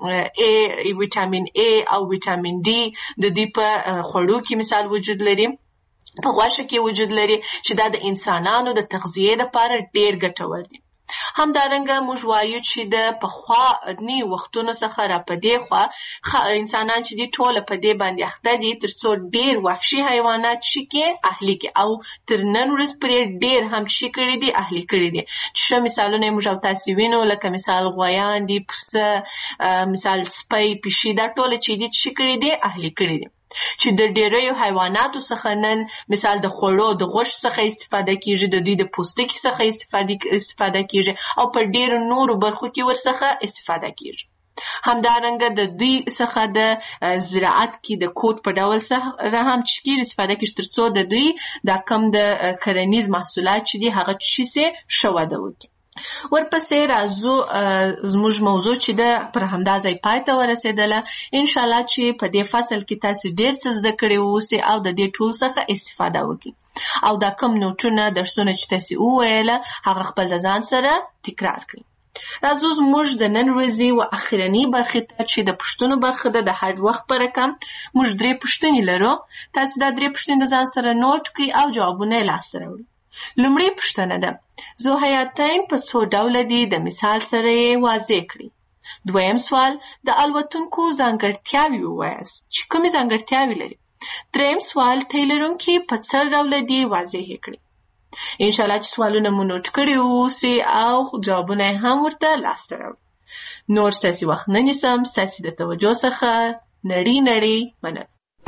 Speaker 4: ویټامین A او ویټامین D د دوی په خوړو کې مثال وجود لري، په غوښه کې وجود لري، چې دا د انسانانو د تغذیې لپاره ډېر ګټور دي. همدارنګه موږ وایو چې د پخواني وختونو څخه را په دې خوا انسانان چې دي ټوله په دې باندې اخته دي تر څو ډېر وحشي حیوانات چې کې اهلي کې، او تر نن ورځ پرې ډېر هم چې کړي دي اهلي کړي دي. چې ښه مثالونه یې موږ او تاسې وینو، لکه مثال غوایان دي، پسه، مثال سپی، پیشي، دا ټوله چې دي چې کړي دي اهلي کړي دي. چې د ډېریو حیواناتو څخه نن مثال د خوړو د غوښې څخه استفاده کېږي، د دوی د پوستکي څخه استفاده کېږي، او په ډېرو نورو برخو کې ورڅخه استفاده کېږي. همدارنګه د دوی څخه د زراعت کې د کوټ په ډول سره هم چې کېږي استفاده کېږي تر څو د دوی دا کم د کرنیز محصولات چې دي هغه چې سي ښه وده وکړي. ورپسې راځو زموږ موضوع چې ده پر همدا ځای پای ته ورسېدله. انشاءالله چې په دې فصل کې تاسې ډېر څه زده کړي واوسئ او د دې ټول څخه استفاده وکړئ، او دا کم نوټونه درسونه چې تاسې وویله هغه خپل د ځان سره تکرار کړئ. راځو زموږ د نن ورځې و اخرنۍ برخې ته چې د پوښتنو برخه ده. د هر وخت په رقم موږ 3 پوښتنې لرو. تاسې دا 3 پوښتنې د ځان سره نوټ کړئ او جوابونه یې لاسته راوړئ. لومړی پوښتنه ده: ذوحیاتین په څو ډوله دي؟ د مثال سره یې واضح کړئ. دویم سوال: د الوتونکو ځانګړتیاوې ووایاست چې کومې ځانګړتیاوې لري. دریم سوال: تی لرونکي په څه ډوله دي؟ واضح یې کړئ. انشاءالله چې سوالونه مو نوټ کړي واوسئ او جوابونه یې هم ورته لاسته راوړئ. نور ستاسې وخت نه نیسم، ستاسې د توجه څخه نړۍ مننه.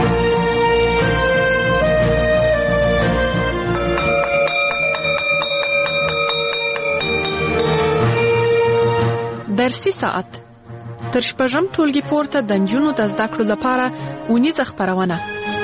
Speaker 3: درسي ساعت تر شپږم ټولګي پورته د نجونو د زده کړو لپاره اونیزه خپرونه.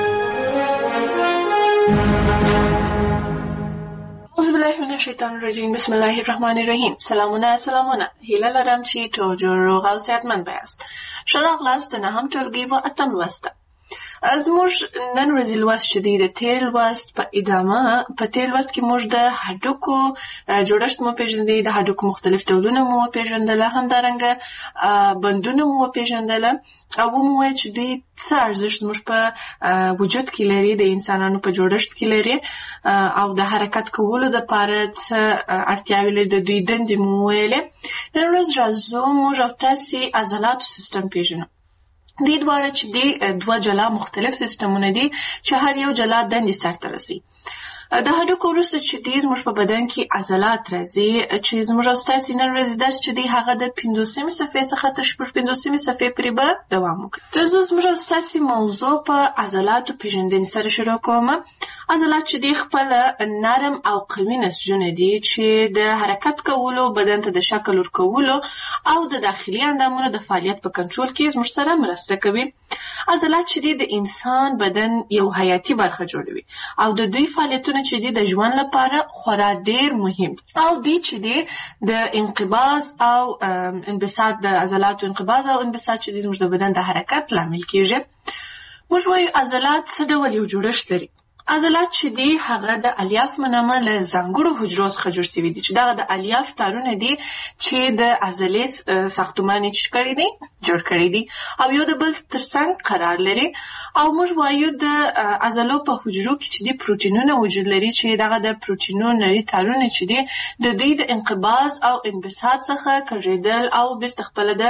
Speaker 4: اعوذ بالله من الشیطان الرجیم، بسم الله الرحمن الرحیم. سلامونه هیله لرم چې ټول روغ او صحتمند یاست. ښه راغلاست د نهم ټولګي و اتم لوست ته. زموږ نن ورځې لوست چې دی د تېر لوست په ادامه. په تېر لوست کې موږ د هډوکو جوړښت مو پیژندلې، د هډوکو مختلف ډولونه مو پیژندله، همدارنګه بندونه مو پیژندله، او ومو ویل چې دوی څه ارزښت زموږ په وجود کې لري، د انسانانو په جوړښت کې لري، او د حرکت کولو دپاره څه اړتیاوې لري، د دوی دندې مو ویلې. نن ورځ راځو موږ او تاسې عضلاتو سیستم پیژنو. دې دواړه چې دي دوه جلا مختلف سیستمونه دي چې هر یو جلا دندې سرته رسي. د هډوکو وروسته چې دی زموږ په بدن کې عضلات راځي چې زموږ او ستاسې نن ورځې درس چې دی هغه د 15مې صفحې څخه تر 15مې صفحې پورې به دوام وکړي. زه زموږ او ستاسې موضوع په عضلاتو پېژندنې سره شروع کوم. عضلات چې دی خپل نرم او قوي نسجونه دي چې د حرکت کولو، بدن ته د شکل ورکولو او د داخلي اندامونو د فعالیت په کنټرول کې زموږ سره مرسته کوي. عضلات چې دی د انسان بدن یو حیاتي برخه جوړوي او د دوی فعالیتونه چې دی د ژوند لپاره خورا ډیر مهم دي او دی چې دی د انقباض او انبساط، د عضلاتو انقباض او انبساط چې دی زموږ د بدن د حرکت لامل کیږي. موږ وایو عضلات څه ډول یو جوړښت لري. عضلات چې دی هغه د الیاف منامه له ځانګړو حجرو څخه جوړ شوي دي چې دغه د الیاف تارونه دي چې د عضلې ساختمان یې جوړ کړی دي او یو د بل ترڅنګ قرار لري. او موږ وایو د عضلو په حجرو کې چې دی پروتینونه وجود لري چې دغه د پروتینونو نري تارونه چې دی د دوی د انقباض او انبساط څخه کږېدل او بیرته خپله د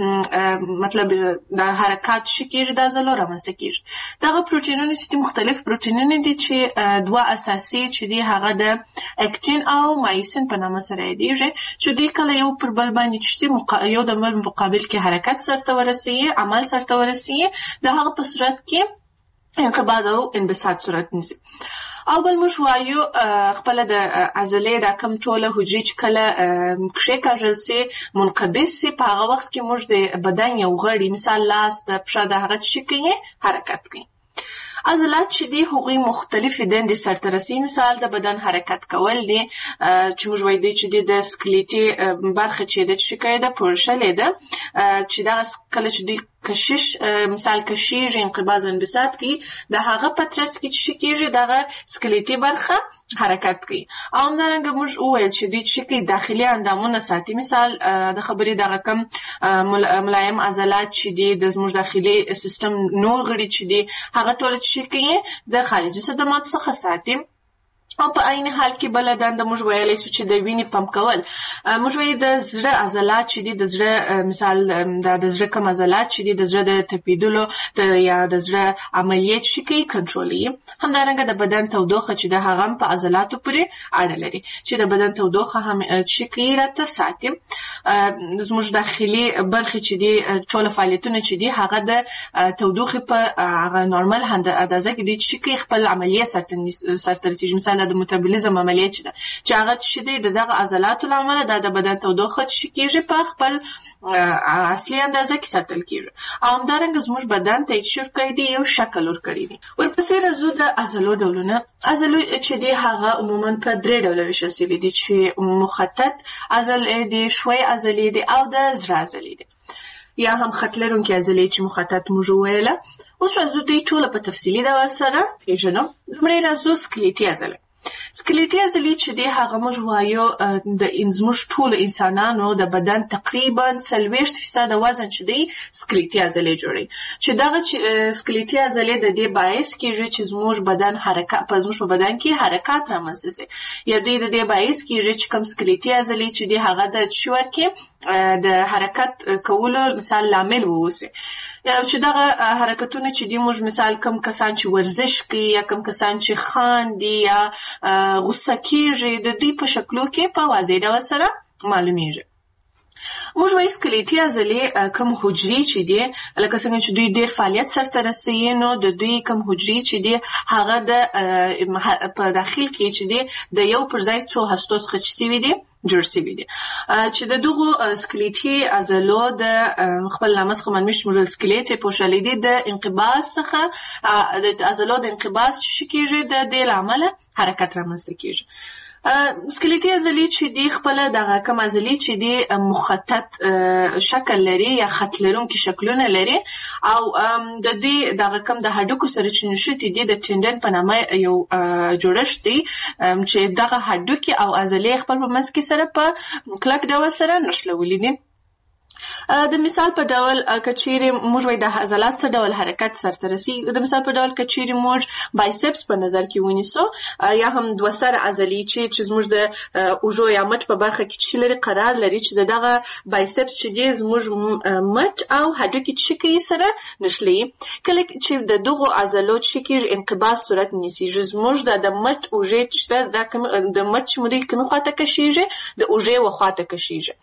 Speaker 4: مطلب د حرکات شي کېږي د عضلو رامنځته کېږي. دغه پروتینونه چې مختلف پروتینونه دي چې دوه اساسي چې دی هغه د اکتین او مایسین په نامه سره یادېږي چې دوی کله یو پر بل باندې چې یو د بل مقابل کې حرکت سرته ورسوي، عمل سرته ورسوي، د هغه په صورت کې انقباض او انبساط صورت نیسي. او بل موږ وایو خپله د عضلې دا کوم ټوله حجرې چې کله کښېکاږل سي، منقبض سي، په هغه وخت کې موږ د بدن یو غړي مثال لاس، د پښه د هغه څه کوي حرکت کوي. عضلات چې دی هغوی مختلفې دندې سرته رسوي. مثال د بدن حرکت کول دی چې موږ وایو دی چې دی د سکلیټي برخه چې دی چې کوي د پورشلې ده چې دغه کله چې دی کشش مثال کشیږي، انقباض او انبساط کوي، د هغه په ترڅ کې چې کېږي دغه سکلیټي برخه حرکت کوي. او همدارنګه موږ وویل چې دوی چې کوي داخلي اندامونه ساتي. مثال د خبرې دغه کم ملایم عضلات چې دي د زموږ داخلي سیستم نور غړي چې دي هغه ټول چې کوي د خارجي صدمات څخه ساتي. او په عین حال کې بل دنده موږ ویلی شو چې د وینې پمپ کول. موږ وایو د زړه عضلات چې دي د زړه مثال د زړه کوم عضلات چې دي د زړه د تپیدلو یا د زړه عملیات چې کوي کنټرولوي. همدارنګه د بدن تودوخه چې د هغه په عضلاتو پورې اړه لري چې د بدن تودوخه هم چې کوي راته ساتي. زموږ داخلي برخې چې دي ټول فعالیتونه چې دي هغه د تودوخې په هغه نورمال اندازه کې دي چې کوي خپل عملیات سرته رسیږي. مثال د میتابولیزم عملیه چې ده چې هغه چې دی د دغه عضلاتو له امله د بدن تودوخه چې کېږي په خپل اصلي اندازه کې ساتل کېږي. او همدارنګه زموږ بدن ته چې ورکړی دی یو شکل ورکړی دی. ورپسې راځو د عضلو ډولونه. عضلو چې دی هغه عموما په 3 ډوله ویشل شوي دي چې مخطط عضلې دي، ښوی عضلې دي او د زړه عضلې دي یا هم خط لرونکي عضلې چې مخطط موږ وویله. اوس راځو دوی ټوله په تفصیلي ډول سره پېژنو. لومړی راځو سکلیټي عضلې. سکلیټي عضلې چې دی هغه موږ وایو د زموږ ټولو انسانانو د بدن تقریبا 40% وزن چې دی سکلیټي عضلې جوړوي. چې دغه سکلیټي عضلې د دې باعث کېږي چې زموږ بدن زموږ په بدن کې حرکات رامنځته سي. یا دوی د دې باعث کېږي چې کوم سکلیټي عضلې چې دی هغه د شور کې د حرکت کولو مثال لامل ووسي. چې دغه حرکتونه چې دی موږ مثال کم کسان چې ورزش کوي یا کم کسان چې خاندي یا غصه کېږي د دوی په شکلو کې په واضح ډول سره معلومیږي. موږ وایو سکلیټي عضلې کم حجرې چې دي لکه څنګه چې دوی ډېر فعالیت سرته رسوي نو د دوی کم حجرې چې دي هغه د په داخل کې چې دي د یو پر ځای څو هستو څخه چې سوي دي جوړ شوي دي. چې د دغو سکلیټي عضلو د خپل نامه څخه معلومیږي چې موږ سکلیټ یې پوښلی دي د انقباض څخه د عضلو د انقباض چې کېږي د دې له امله حرکت رامنځته کېږي. سکلیټي عضلې چې دي خپله دغه کوم عضلې چې دي مخطط شکل لري یا خط لرونکي شکلونه لري او د دې دغه کوم د هډوکو سره چې نښتي دي د ټینډن په نامه یو جوړښت دی چې دغه هډوکي او عضلې خپل په منځ کې سره په کلک ډول سره نښلولي دي. د مثال په ډول کچېرې موږ وایي د عضلات څه ډول حرکت سرته رسیږي. د مثال په ډول کچېرې موږ بایسپس په نظر کې ونیسو یا هم دوه سره عضلې چې زموږ د اوږو یا مټ په برخه کې چې لري قرار لري چې دغه بایسپس چې دی زموږ مټ او هډوکي چې کوي سره نښلي. کله چې د دغو عضلو چې کېږي انقباض صورت نیسي زموږ د مټ اوږې چې د مټ چې مو دی کومې خواته کشېږي د اوږې وخواته کشېږي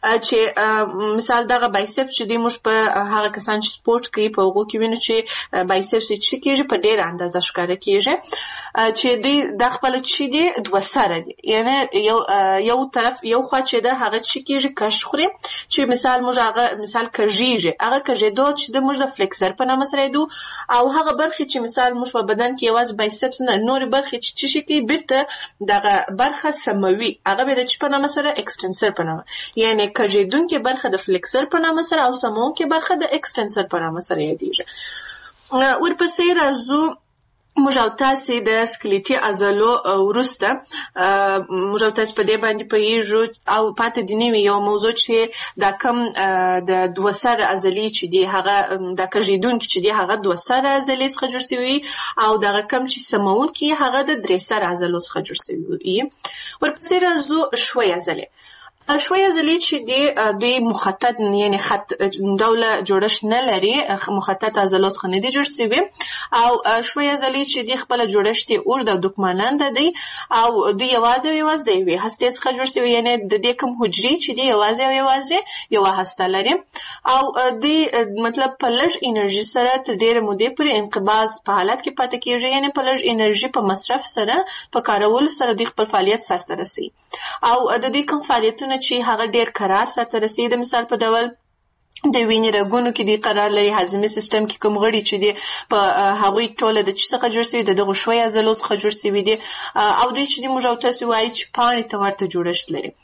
Speaker 4: چې مثال دغه بایسپس چې دی موږ په هغه کسان چې سپورت کوي په هغو کې وینو چې بایسپس چې کېږي په ډېره اندازه ښکاره کېږي چې دوی دا خپله چې دی دوه سره دی یعنې یو طرف یو خوا چې ده هغه چې کېږي کش خوري چې مثال موږ هغه مثال کږېږي هغه کږېدو چې د موږ د فلیکسر په نامه سره یادو او هغه برخې چې مثال موږ په بدن کې یوازې بایسپس نه نورې برخې چې شي کوي بیرته دغه برخه سموي هغه به د چې په نامه سره اکسټنسر په نامه یعنې کږېدونکې برخه د فلیکسر په نامه سره او سمونکې برخه د اکسټنسر په نامه سره یادېږي. ورپسې راځو موږ او تاسې د سکلیټي عضلو وروسته موږ او تاسې په دې باندې پوهېږو او پاتې دې نه وي یوه موضوع چې دا کم د دوه سره عضلې چې دي هغه دا کږېدونکي چې دي هغه دوه سره عضلې څخه جوړ شوي او دغه کم چې سمونکي هغه د درې سره عضلو څخه جوړ شوي. ورپسې راځو ښوی عضلې. ښوی عضلې چې دی دوی مخطط یعنې خط ډوله جوړښت نه لري مخطط عضلو څخه نه دي جوړ شوي او ښوی عضلې چې دی خپله جوړښت یې اوږد او دوکماننده دی او دوی یوازې او یوازې د یوې هستې څخه جوړ شوي یعنې د دې کوم حجرې چې دی یوازې او یوازې یوه هسته لري او دوی مطلب په لږ انرژي سره تر ډېرې مودې پورې انقباض په حالت کې پاتې کېږي یعنې په لږ انرژي په مصرف سره په کارولو سره دوی خپل فعالیت سرته رسوي او د دوی کوم فعالیتونه چې هغه ډېر قرار سرته رسي د مثال په ډول د وینې رګونو کې دی قرار لري هاضمي سیستم کې کوم غړي چې دی په هغوی ټوله د چې څخه جوړ شوي د دغو ښوی عضلو څخه جوړ شوي دي او دوی چې دی موږ او تاسې وایي چې پاڼې ته ورته جوړښت لري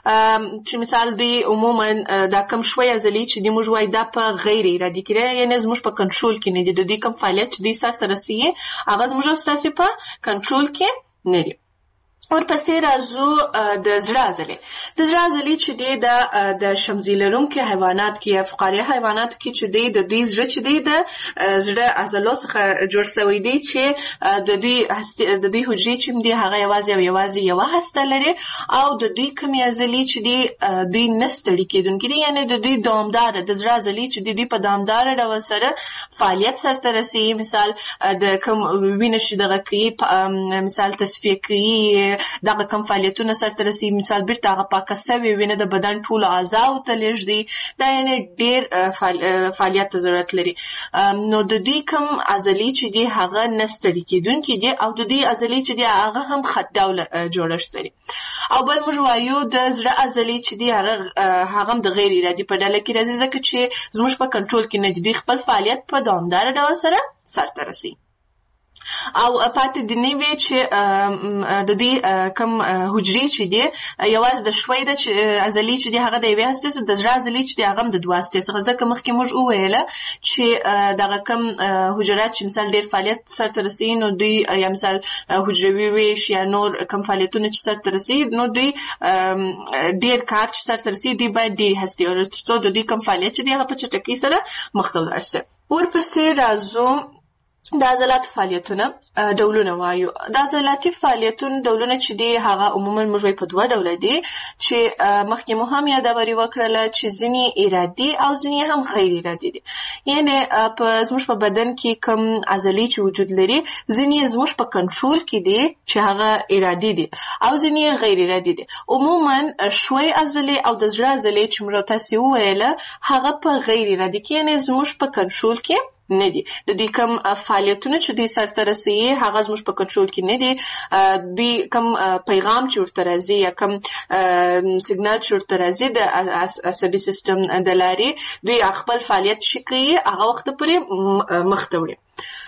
Speaker 4: چې مثال دوی عموما دا کم ښوی عضلې چې دی موږ وایي دا په غیر ارادي کې دی یعنې زموږ په کنټرول کې نه دي د دوی کوم فعالیت چې دوی سرته رسوي هغه زموږ او ستاسې په کنټرول کې نه دي. ورپسې راځو د زړه عضلې. د زړه عضلې چې دی د شمزي لرونکي حیوانات کې یا فقاریه حیواناتو کې چې دی د دوی زړه چې دی د زړه عضلو څخه جوړ شوی دی چې د دوی حجرې چې دی هغه یوازې یوه هسته لري او د دوی کومې عضلې چې دی دوی نه ستړي کېدونکي دي یعنې د دوی دوامداره د زړه عضلې چې دوی په دوامداره ډول سره فعالیت سرته رسوي مثال د کوم وینه چې دغه کوي مثال تصفیه کوي دغه کم فعالیتونه سرته رسي مثال بیرته هغه پاکه سوې وینه د بدن ټولو اعضاو ته لېږدي دا یعنې ډېر فعالیت ته ضرورت لري نو د دوی کم عضلې چې دي هغه نه ستړي کېدونکي دي او د دوی عضلې چې دي هغه هم خط ډوله جوړښت لري او بل موږ وایو د زړه عضلې چې دي هغه هم د غیر ارادي په ډله کې راځي ځکه چې زموږ په کنټرول کې نه دي دوی خپل فعالیت په دوامداره ډول سره سرته رسي او پاتې د نه وي چې د دې کم حجرې چې دي یوازې د ښوی د عضلې چې دي هغه د یوې هستې د زړه عضلې چې دي هغه هم د دوه هستې څخه ځکه مخکې موږ وویله چې دغه کم حجرات چې مثال ډېر فعالیت سرته رسوي نو دوی یا مثال حجروي ویش یا نور کم فعالیتونه چې سرته رسوي نو دوی ډېر کار چې سرته رسوي دوی باید ډېرې هستې ولري تر څو د دوی کم فعالیت چې دي هغه په چټکۍ سره مخته ولاړ شي. ورپسې راځو د عضلاتو فعالیتونه ډولونه وایو. د عضلاتي فعالیتونو ډولونه چې دي هغه عموما موږ وایو په دوه ډوله دي چې مخکې مو هم یادواري وکړله چې ځینې ارادي او ځینې هم غیر ارادي دي یعنې زموږ په بدن کې کوم عضلې چې وجود لري ځینې زموږ په کنټرول کې دي چې هغه ارادي دي او ځینې غیر ارادي دي. عموما ښوی عضلې او د زړه عضلې چې موږ تاسې وویله هغه په غیر ارادي کې یعنې زموږ په کنټرول کې نه دي د دوی کم فعالیتونه چې دوی سرته رسوي هغه زموږ په کنټرول کې نه دي دوی کم پیغام چې ورته راځي یا کم سیګنال چې ورته راځي د عصبي سیستم د لارې دوی خپل فعالیت چې کوي هغه وخت پورې مخته وړي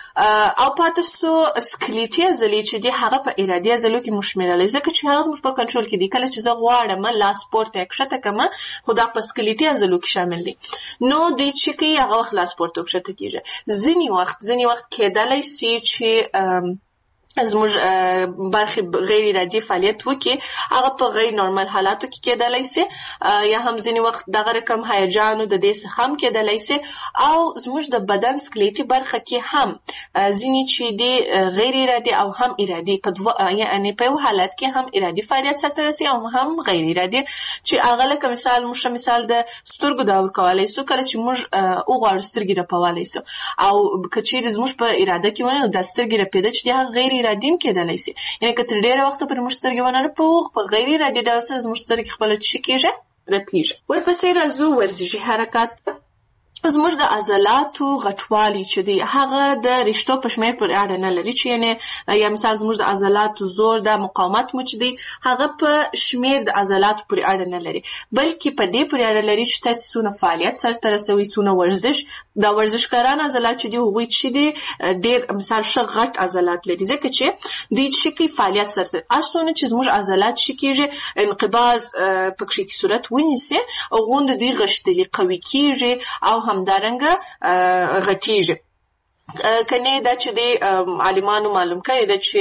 Speaker 4: او پاتې سو سکلیټي عضلې چې دي هغه په ارادي عضلو کې مشمېرلی ځکه چې هغه زموږ په کنټرول کې دي کله چې زه غواړم لاس پورته کښته کړم خو دا په سکلیټي عضلو کې شامل دي نو دوی چې کوي هغه وخت لاس پورته کښته کېږي ځینې وخت کېدلی سي چې زموږ برخې غیر ارادي فعالیت وکړي هغه په غیر نورمال حالاتو کې کېدلی سي یا هم ځینې وخت دغه رقم هیجانو د دې څخه هم کېدلی سي او زموږ د بدن سکلیټي برخه کې هم ځینې چې دي غیر ارادي او هم ارادي یعنې په یو حالت کې هم ارادي فعالیت سرته رسي او هم غیر ارادي چې هغه لکه مثال د سترګو دور کولی سو کله چې موږ وغواړو سترګې رپولی سو او که چیرې زموږ په اراده کې ونه نو دا سترګې رپېده چې هغه غیر ارادي هم کېدلی سي یعنې که تر ډېره وخته پورې موږ سترګې ونه رپوو په غیر ارادي ډول سره زموږ سترګې خپله څه کېږي رپېږي. ورپسې راځو ورزشي حرکات. زموږ د عضلاتو غټوالی چې دی هغه د رشتو په شمېر پورې اړه نه لري چې یعنې یا مثال زموږ د عضلاتو زور د مقاومت مو چې دی هغه په شمېر د عضلاتو پورې اړه نه لري بلکې په دې پورې اړه لري چې تاسې څونه فعالیت سرته رسوي څونه ورزش دا ورزشکاران عضلات چې دي هغوی چې دي ډېر مثال ښه غټ عضلات لري ځکه چې دوی چې کوي فعالیت سرته هر څونه چې زموږ عضلات چې کېږي انقباض پکښې کې صورت ونیسي هغومره دوی غښتلي قوي کېږي او همدارنګه غټیږي. کنه دا چې د عالمانو معلوم کړي دا چې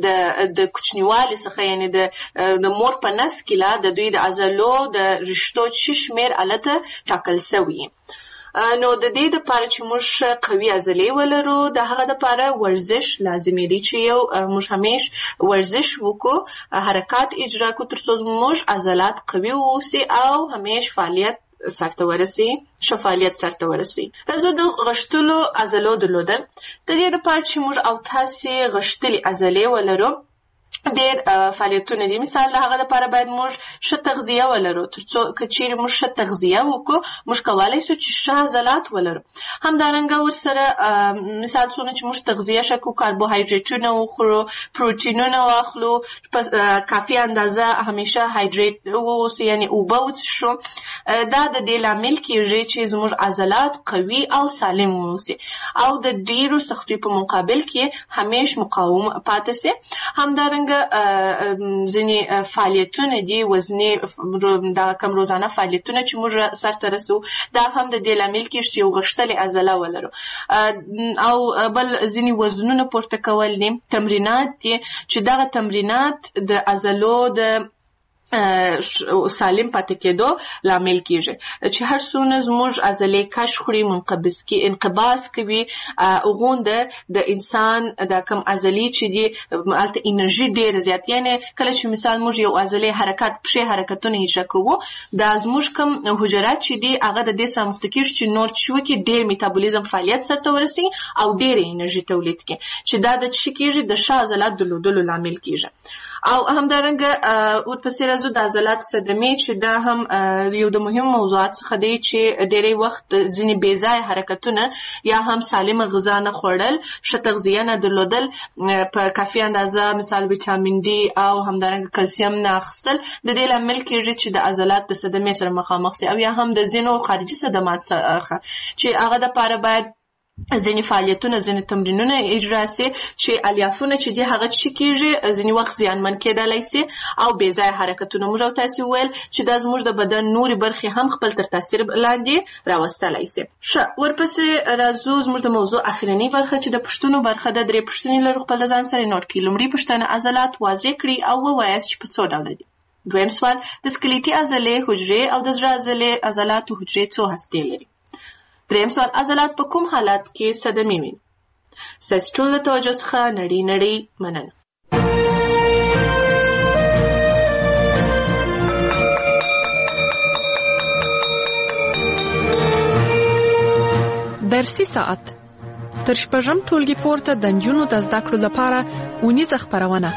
Speaker 4: د کوچنیوالي څخه یعنی د مور په نس کې لا د دوی د عضلو د رشتو شمېر الته ټاکل شوی. نو د دې لپاره چې موږ قوي عضلې ولرو د هغه لپاره ورزش لازمي دی چې یو موږ همیش ورزش وکړو حرکات اجرا کړو ترڅو موږ عضلات قوي واوسي او همیش فعالیت سرته ورسي فعالیت سرته ورسي. راځو د غښتلو عضلو درلودل د دې لپاره چې موږ او تاسې غښتلې عضلې ولرو ډېر فعالیتونه دي. مثال د هغه لپاره باید موږ ښه تغذیه ولرو ترڅو که چیرې موږ ښه تغذیه وکړو موږ کولی سو چې ښه عضلات ولرو. همدارنګه ورسره مثال څونه چې موږ تغذیه ښه کړو کاربوهایډریټونه وخورو پروټینونه واخلو کافي اندازه همیشه هایډریټ واوسو یعنې اوبه وڅښو دا د دې لامل کېږي چې زموږ عضلات قوي او سالم واوسي او د ډېرو سختیو په مقابل کې همیش مقاوم پاتې سي. همدارنګه ځینې فعالیتونه دي وزني دا کم روزانه فعالیتونه چې موږ سرته رسو دا هم د دې لامل کېږي چې یو غښتلې عضله ولرو او بل ځینې وزنونه پورته کول دي تمرینات دي چې دغه تمرینات د عضلو د سالم پاتې کېدو لامل کېږي چې هر څونه زموږ عضلې کش خوري انقباض کوي هغومره د انسان د کم عضلې چې دي هلته انرژي ډېره زیات یعنې کله چې مثال موږ یو عضلې پښې حرکتونه اجرا کوو دا زموږ کم حجرات چې دي هغه د دې سره مخته کېږي چې نور څه وکړي ډېر میتابولیزم فعالیت سرته ورسوي او ډېره انرژي تولید کړي چې دا د څه کېږي د ښه عضلات درلودلو لامل کېږي. او همدارنګه ورپسې راځو د عضلات صدمې چې دا هم یو د مهمو موضوعات څخه دی چې ډېری وخت ځینې بېځایه حرکتونه یا هم سالمه غذا نه خوړل ښه تغذیه نه درلودل په کافي اندازه مثال ویټامین ډي او همدارنګه کلسیم نه اخیستل د دې لامل کېږي چې د عضلات د صدمې سره مخامخ سي او یا هم د ځینو خارجي صدمات څخه چې هغه دپاره باید ځینې فعالیتونه ځینې تمرینونه اجرا سي چې الیافونه چې دي هغه څه کېږي ځینې وخت زیانمن کېدلی سي او بېځایه حرکتونه موږ او تاسې وویل چې دا زموږ د بدن نورې برخې هم خپل تر تاثیر لاندې راوستلی سي. ښه ورپسې راځو زموږ د موضوع اخرنۍ برخه چې د پوښتنو برخه ده. 3 پوښتنې لرو خپل ځان سره نوټ کړئ. لومړۍ پوښتنه عضلات واضح کړئ او ووایاست چې په څو ډوله دي. دویم سوال د سکلیټي عضلې حجرې او د زړه عضلاتو حجرې څو هستې لري. دریم سوال عضلات په کوم حالات کې صدمې ویني. ستاسې ټولو د توجه څخه نړۍ مننه.
Speaker 3: درسي ساعت تر شپږم ټولګي پورته د نجونو د زده کړو لپاره اونیزه خپرونه.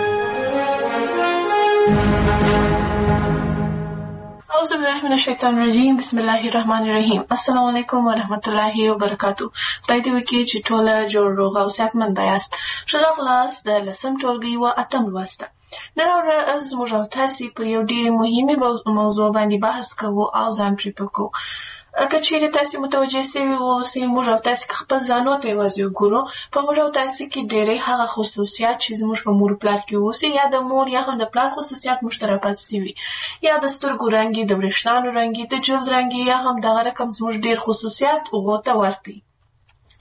Speaker 4: أعوذ بالله من الشیطان الرجیم بسم الله الرحمن الرحیم. السلام علیکم ورحمت الله وبرکاتو. خدای دې وکړي چې ټوله جوړ روغ او صحتمند یاست. ښه راغلاست د 10م ټولګي و 8م لوست ته. نن ورځ موږ او تاسې پر یو ډېرې مهمې موضوع باندې بحث کوو او ځان پرې پوه کوو. که چیرې تاسې متوجه سوي اوسئ موږ او تاسې که خپل ځانو ته یوازې وګورو په موږ او تاسې کې ډېری هغه خصوصیات چې زموږ په مور پلار کې اوسي یا د مور یا هم د پلار خصوصیات موږ ته راپاتې سوي یا د سترګو رنګي د وریښتانو رنګي د جلد رنګي یا هم دغه رقم زموږ ډېر خصوصیات هغو ته ورته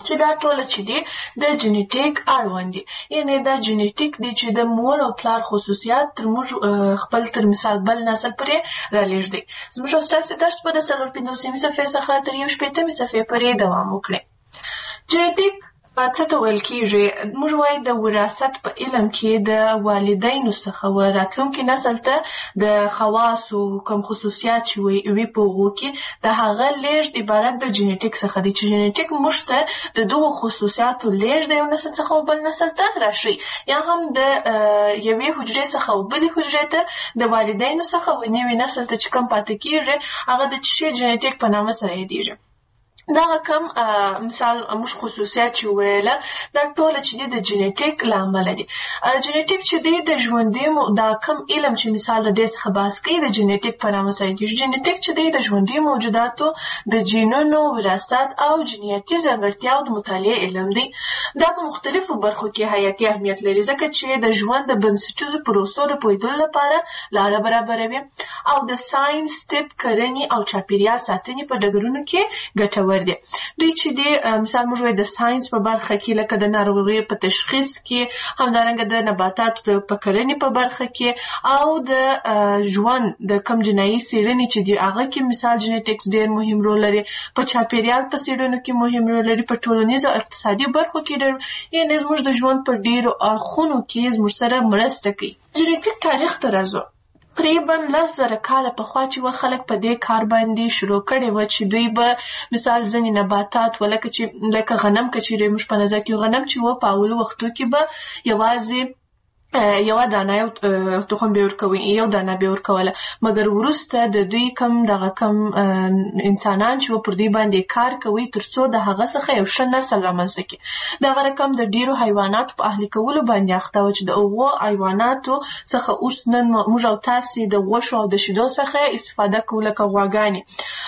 Speaker 4: چې دا ټول چې دي د جنیټیک اړوند دي. یعنی دا جنیټیک دي چې د مور او پلار خصوصیات تر موږ خپل تر مثال بل نسل پرې رالېږدي. زموږ ستاسو درس په 45 صفحې څخه تر 1 صفحې پورې دوام وکړي. جنیټیک څه ته ویل کېږي؟ موږ وایو د وراثت په علم کې د والدینو څخه راتلونکي نسل ته د خواصو کوم خصوصیات چې وي په هغو کې د هغه لېږد عبارت د جنیټیک څخه دی، چې جنیټیک موږ ته د دغو خصوصیاتو لېږد د یو نسل څخه بل نسل ته راشي، یا هم د یوې حجرې څخه بلې حجرې ته د والدینو څخه نوي نسل ته چې کوم پاتې کېږي هغه د جنیټیک په نامه سره یادېږي. دا کوم مثال موږ خصوصیات چې ویله دا ټول چې د جنیټیک له امله دي. جنیټیک چې د ژوندي دا کوم علم چې مثال د دې څخه بحث کوي د جنیټیک په نامه سره دي. جنیټیک چې د ژوندي موجوداتو د جینونو وراثت او جنیاتي ځانګړتیاو د مطالعې علم دی. دا په مختلفو برخو کې حیاتي اهمیت لري ځکه چې د ژوند د بنسټیزو پروسو د پوهېدلو لپاره لاره برابروي او د ساینس، طب، کرنې او چاپیریال ساتنې په ډګرونو کې ګټور دي. دوی چې د مثال موږ د ساینس په برخه کې لکه د ناروغیو په تشخیص کې، همدارنګه د نباتاتو په کرنې په برخه کې او د ژوند د کم جنایي څېړنې چې دي هغه کې مثال جنیټکس ډېر مهم رول لري. په چاپیریال په څېړنو کې مهم رول لري. په ټولنیزو او اقتصادي برخو کې یعنې زموږ د ژوند په ډېرو اړخونو کې زموږ سره مرسته کوي. جنیټیک تاریخ ته راځو. تقریبا 10,000 کاله پخوا چې خلک په دې کار باندې شروع کړي و چې دوی به مثال ځینې نباتات لکه غنم که چیرې موږ په نظر کې غنم چې په اولو وختو کې به یوازې یو دانه تخم به ورکوي، یو دانه به ورکوله، مګر وروسته د دوی کم انسانان چې پر دوی باندې کار کوي ترڅو د هغه څخه یو ښه نسل رامنځته کړي. دغه رقم د ډیرو حیواناتو په اهلي کولو باندې اخته و چې د هغو حیواناتو څخه اوس نن موږ او تاسې د غوښو او د شیدو څخه استفاده کوو لکه غواګانې،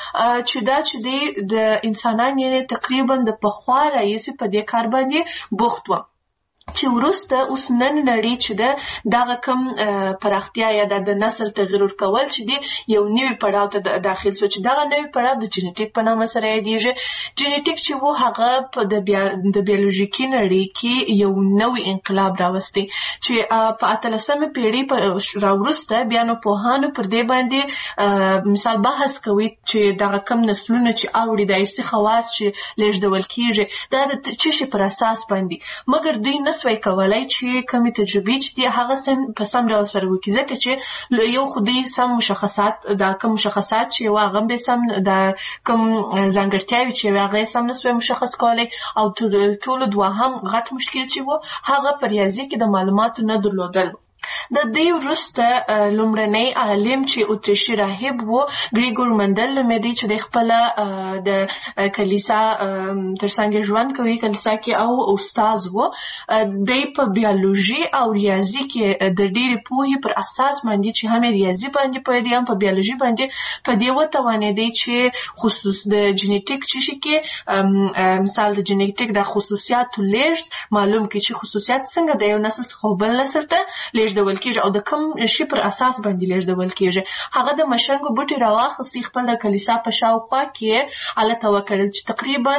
Speaker 4: چې دا چې د انسانان یې تقریبا د پخوا راهیسې په دې کار باندې بوخت و. چې وروسته اوس نن نړۍ چې دغه کم پراختیا یا د نسل تغییر ورکول چې دی یو نوی پړاو ته داخل شو چې دغه نوی پړاو د جنیټیک په نامه سره یادېږي. جنیټیک چې و هغه په د بیولوژیکي نړۍ کې یو نوی انقلاب راوستی چې په 18مه پیړۍ راوروسته بیا نو پوهانو پر دې باندې مثال بحث کوي چې دغه کم نسلونه چې اوړي د ارثي خواص چې لېږدول کېږي دا د څه شي پر اساس باندې، مګر دوی نسوي کولای چې کومې تجربې چې دي هغه په سم ډول سره وکړي ځکه چې یو خو دوی سم مشخصات دا کوم مشخصات چې هغه به سم دا کوم ځانګړتیاوې چې هغه سم نسوي مشخص کولای او ټولو دوهم غټ مشکل چې و هغه په ریاضي کې د معلوماتو نه درلودل. د دې وروسته لومړنی عالم چې اتریشي راهب و ګریګور مندل نومېده چې د خپل د کلیسا ترڅنګ ژوند کوي کلیسا کې او استاد و. د په بیولوژي او ریاضي کې د ډېرې پوهې پر اساس باندې چې هم ریاضي باندې پوهېده هم په بیولوژي باندې په دې وتوانېده چې خصوص د جنیټیک چې کې مثال د جنیټیک د خصوصیاتو لېږد معلوم کړي چې خصوصیات څنګه د یو نسل څخه بل نسل ته لېږدول کېږي او د کوم شي پر اساس باندې لېږدول کېږي. هغه د مشنګو بوټي راواخیستې خپل د کلیسا په شاوخوا کې هلته وکړل چې تقریبا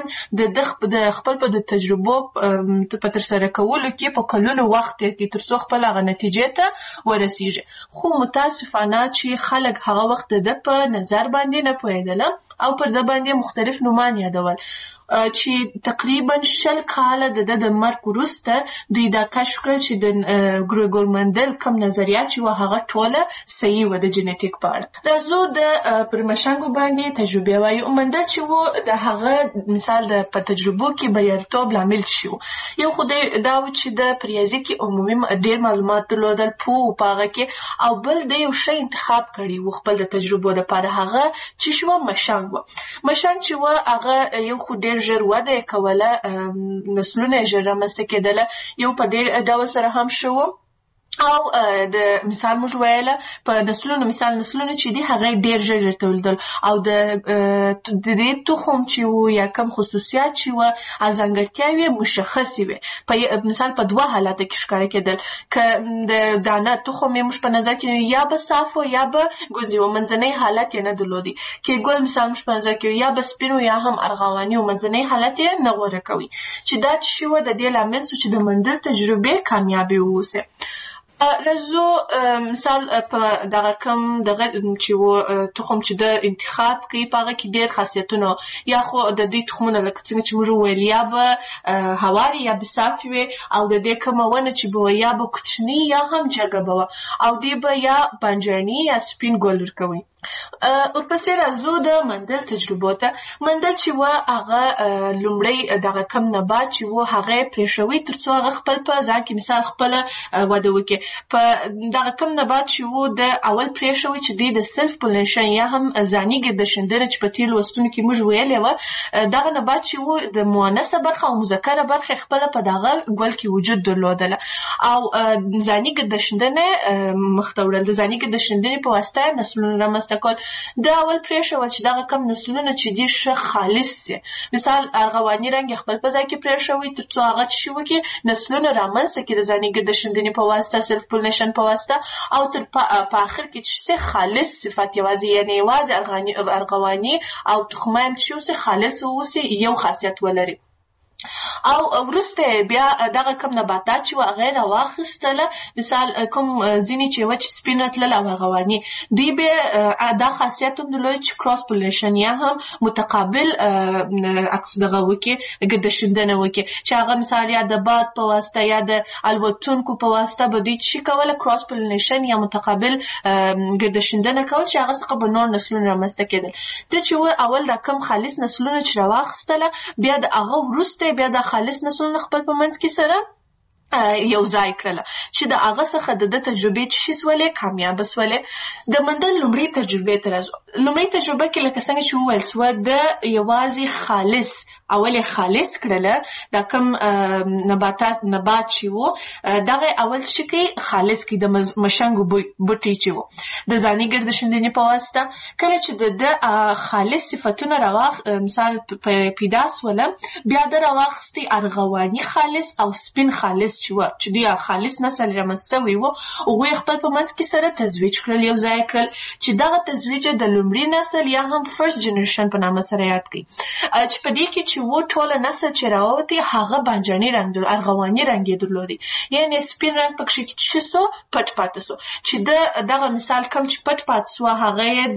Speaker 4: د خپل په د تجربو په ترسره کولو کې په کلونو وخت تېر ترڅو خپل هغه نتیجې ته ورسېږي. خو متاسفانه چې خلک هغه وخت د په نظر باندې نه پوهېدله او پر ده باندې مختلف نومان یادول چې تقریبا 20 کاله د مرګ وروسته دوی دا کشف کړل چې د ګریګور مندل کوم نظریات چې هغه ټوله صحیح و د جنیټیک په اړه. راځو د پر مشنګو باندې تجربه وایو. مندل چې و د هغه مثال د په تجربو کې بریالیتوب لامل شو. یو خو دا و چې د ریاضي کې عمومي ډېر معلومات درلودل په هغه کې او بل د یو شی انتخاب کړي و خپل د تجربو لپاره هغه چې شو مشنګ و. مشنګ چې و هغه یو خو ډېر ژر وده کوله، نسلونه ژر رامنځته کېدله، یو په دې ډول سره هم شو او د مثال موږ ویله په نسلونو چې دي هغه ډېر ژر تولیدل او د دې تخم چې وو یا کم خصوصیات چې وو ځانګړتیاوې مشخصې وي. په مثال په دوه حالاتو کې ښکاره کېدل که د دانه تخم یې موږ په نظر کې یا به صاف و یا به ګوزي و منځنی حالت یې نه درلودي. کې ګل مثال موږ په نظر کې یا به سپین یا هم ارغواني و منځنی حالت یې نه غوره کوي چې دا چې وو د دې لامل چې د مندل تجربې کامیابي ووسه. رزو مثال په دغه کم دغه چې و تخم چې د انتخاب کوي په هغه کې ډېر خاصیتونه یا خو د دې تخمونه لکه څنګه چې موږ ویل یا به هواري یا به صافي وي او د دې کومه ونه چې به یا به کوچني یا هم جګه به او دې به یا بانجاني یا سپین ګل ورکوي. ورپسې راځو د مندل تجربو ته. مندل چې و هغه لومړی دغه کم نبات چې و هغه پرېښوي تر څو هغه خپل په ځان کې مثال خپله وده وکړي. په دغه کم نبات چې و د اول پرېښوي چې دوی د سلف پولینیشن یا هم ځاني ګردشندنه چې په تېرو لوستونو کې موږ ویلې وه دغه نبات چې و د مؤنثه برخه او مذکره برخه خپله په دغه ګل کې وجود درلودله او ځاني ګردشندنه مخته وړل. د ځاني ګردشندنې په واسطه نسلونه رامنځته کول. د اول پرېښول چې دغه کم نسلونه چې دي ښه خالص سي. مثال ارغواني رنګ خپل په ځای کې پرېښوي تر څو هغه چې وکړي نسلونه رامنځته کړي د ځاني ګردشندنې په واسطه سلف پولینیشن په واسطه او تر په آخر کې چې خالص صفات یوازې یعنې یوازې ارغواني او تخمه هم چې خالص اوسي یو خاصیت ولري. او وروسته بیا دغه کم نباتات چې هغه راواخیستله مثال کوم ځینې چې وچ سپینه تلل او ارغواني دوی به دا خاصیت هم درلود چې کراس پولینیشن یا هم متقابل عکس دغه وکړي ګردشندنه وکړي چې هغه مثال یا د باد په واسطه یا د الوتونکو په واسطه به دوی چې کوله کراس پولینیشن یا متقابل ګردشندنه کول چې هغه څخه به نور نسلونه رامنځته کېدل. د چې اول د کم خالص نسلونه چې راواخیستله بیا د هغه وروسته بیا د خالص نسلونه خپل په منځ کې سره یو ځای کړله چې د هغه څخه د تجربې چې سولې کامیاب سولې. د مندل لومړی تجربې ته راځو. لومړی تجربه کې لکه څنګه چې وویل سوه د یوازې خالص اول خالص کړله دا کوم نبات چې وو دغه اول شي کې خالص کې د مشنګو بوټي چې وو د ځاني ګردشندنې په واسطه کله چې د خالص صفتونه راواخ مثال پیدا سوله بیا د راواخستي ارغواني خالص او سپین خالص چې وو چې دی خالص نسل رامنځته وو او خپل په منځ کې سره تزویج کړل یو ځای کړل چې دغه تزویج د لومړي نسل یا هم فرست جنریشن په نامه سره یاد کړي چې په دې کې چې و ټول نسل چې راوتی هغه بانجاني رنگ در ارغواني رنگ درلودي یعنی سپین رنگ پکې چې سو پټ پاتې سو چې دغه مثال کم چې پټ پاتې سو هغه د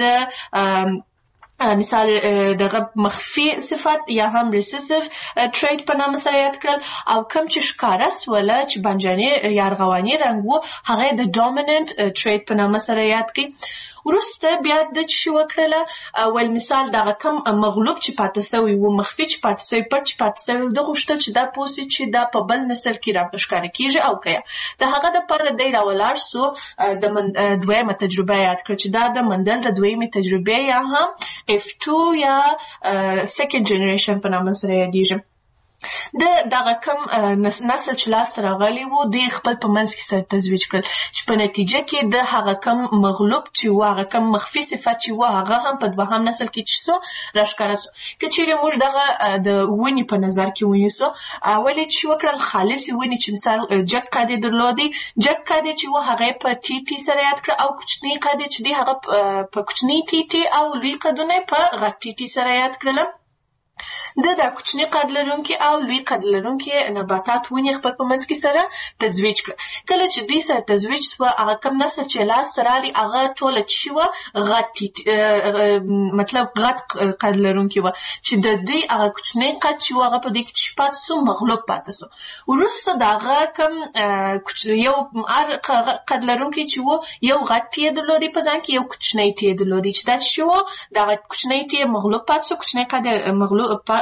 Speaker 4: مثال دغه مخفي صفات یا هم ریسیسیو تریټ په نامه سره یاد کړل او کم چې ښکاره سوله چې بانجاني یا ارغواني رنګ و هغه د ډومیننت تریټ په نامه سره یاد کړي. وروسته بیا د چې وکړله ول مثال دغه کم مغلوب چې پاتې سوی و مخفي چې پاتې سوی پټ چې پاتې سوی د غوښتل چې دا پوسي چې دا په بل نسل کې راښکاره کیږي او کیا د هغه د پر دی راولار سو د دویمه تجربه یاد کړ چې دا د مندل د دویمه تجربه یا هم F2 یا second generation په نامه سره یادېږي. دغه کم نسل چې لاس راغلی وو د خپل په منځ کې سره تزویج کړل چې په نتیجه کې د هغه کم مغلوب چې و هغه کم مخفي صفات چې و هغه هم په دوهم نسل کې چې سو راښکاره سو. که چیرې موږ دغه د ونې په نظر کې ونیسو ولې چې وکړل خالص ونې چې مثال جګ قد درلودي جګ قد چې و هغه په ټي ټي سره یاد کړ او کوچنی قد چې دی هغه په کوچنی ټي ټي او لوی قدونه په غټ ټي ټي سره یاد کړل. د کوچني قد لرونکي او لوی قد لرونکي نباتات ونې خپل په منځ کې سره تزویج کړ. کله چې دوی سره تزویج سوه هغه کم نسل چې لاس رالي هغه ټوله چې وه غټ مطلب غټ قد لرونکي وه چې د دوی هغه کوچنی قد چې وه هغه په دې کې چې پاتې سو مغلوب پاتې سو. وروسته د هغه کم یو قد لرونکي چې وه یو غټ تی درلودي په ځان کې یو کوچنی تی درلودي چې دا چې وه دغه کوچنی تی مغلوب پاتې سو کوچنی قد مغلوب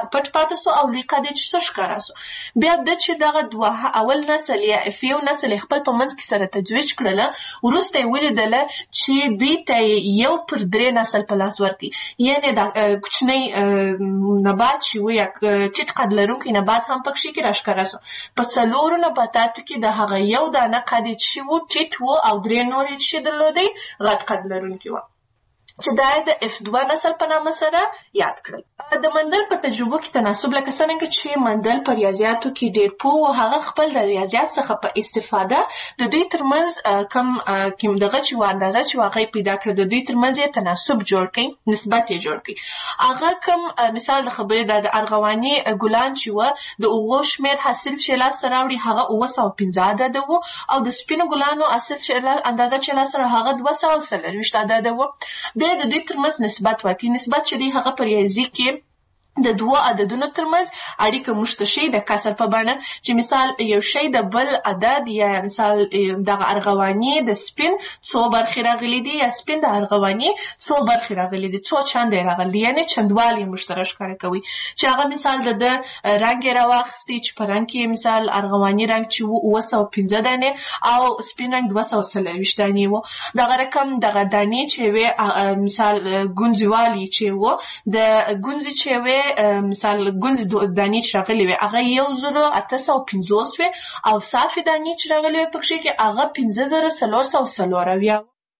Speaker 4: پټ پاتې سو او لیکه دې چې څه ښکاره سو. بیا د چې دغه اول نسل یا یو نسل خپل په منځ کې سره تجویز کړله، وروسته یې ولیدله چې دوی ته یو پر 3 نسل په لاس ورکړي، یعنې دا کوچنی نبات چې و یا ټیټ قد لرونکی نبات هم پکښې کې راښکاره سو. په 4 نباتاتو کې د هغه یو دانه قد چې و ټیټ و او 3 نور یې چې درلودی غټ قد لرونکي و، چې دا د F2 نسل په نامه سره یاد کړل. د مندل په تجربو کې تناسب لکه څنګه چې مندل په ریاضیاتو کې ډېر پوه، هغه خپل د ریاضیات څخه په استفاده د دوی ترمنځ کوم دغه چې و اندازه چې هغه پیدا کړ، د دوی ترمنځ یې تناسب جوړ کړي، نسبت یې جوړ کړي. هغه کوم مثال د خبرې د ارغواني ګلان چې و د هغو شمېر حاصل چې لاسته راوړي هغه 915 عدده و، او د سپینو ګلانو حاصل چې اندازه چې لاسته راوړي هغه 240 عدده و. د دوی ترمنځ نسبت ورکړي، نسبت چې دی هغه په ریاضي کې د 2 عددونو ترمنځ اړیکه موږ شي د کسر په بڼه، چې مثال یو شی د بل عدد یا مثال دغه ارغواني د سپین څو برخې راغلي دي یا سپین د ارغواني څو برخې راغلي دي، څو چنده راغلي دي، یعنې چندوالي موږ ښکاره کوي. چې هغه مثال د رنګ یې راواخیستی چې په رنګ کې مثال ارغواني رنګ چې و 915 دانې او سپین رنګ 240 دانې و. دغه رقم دغه دانې چې وې مثال ګونځوالي چې و د ګونځې چې وې مثال ګونځې دانې چې راغلي وې هغه 1850 وې، او صافي دانې چې راغلي وې پکښې کې هغه 5404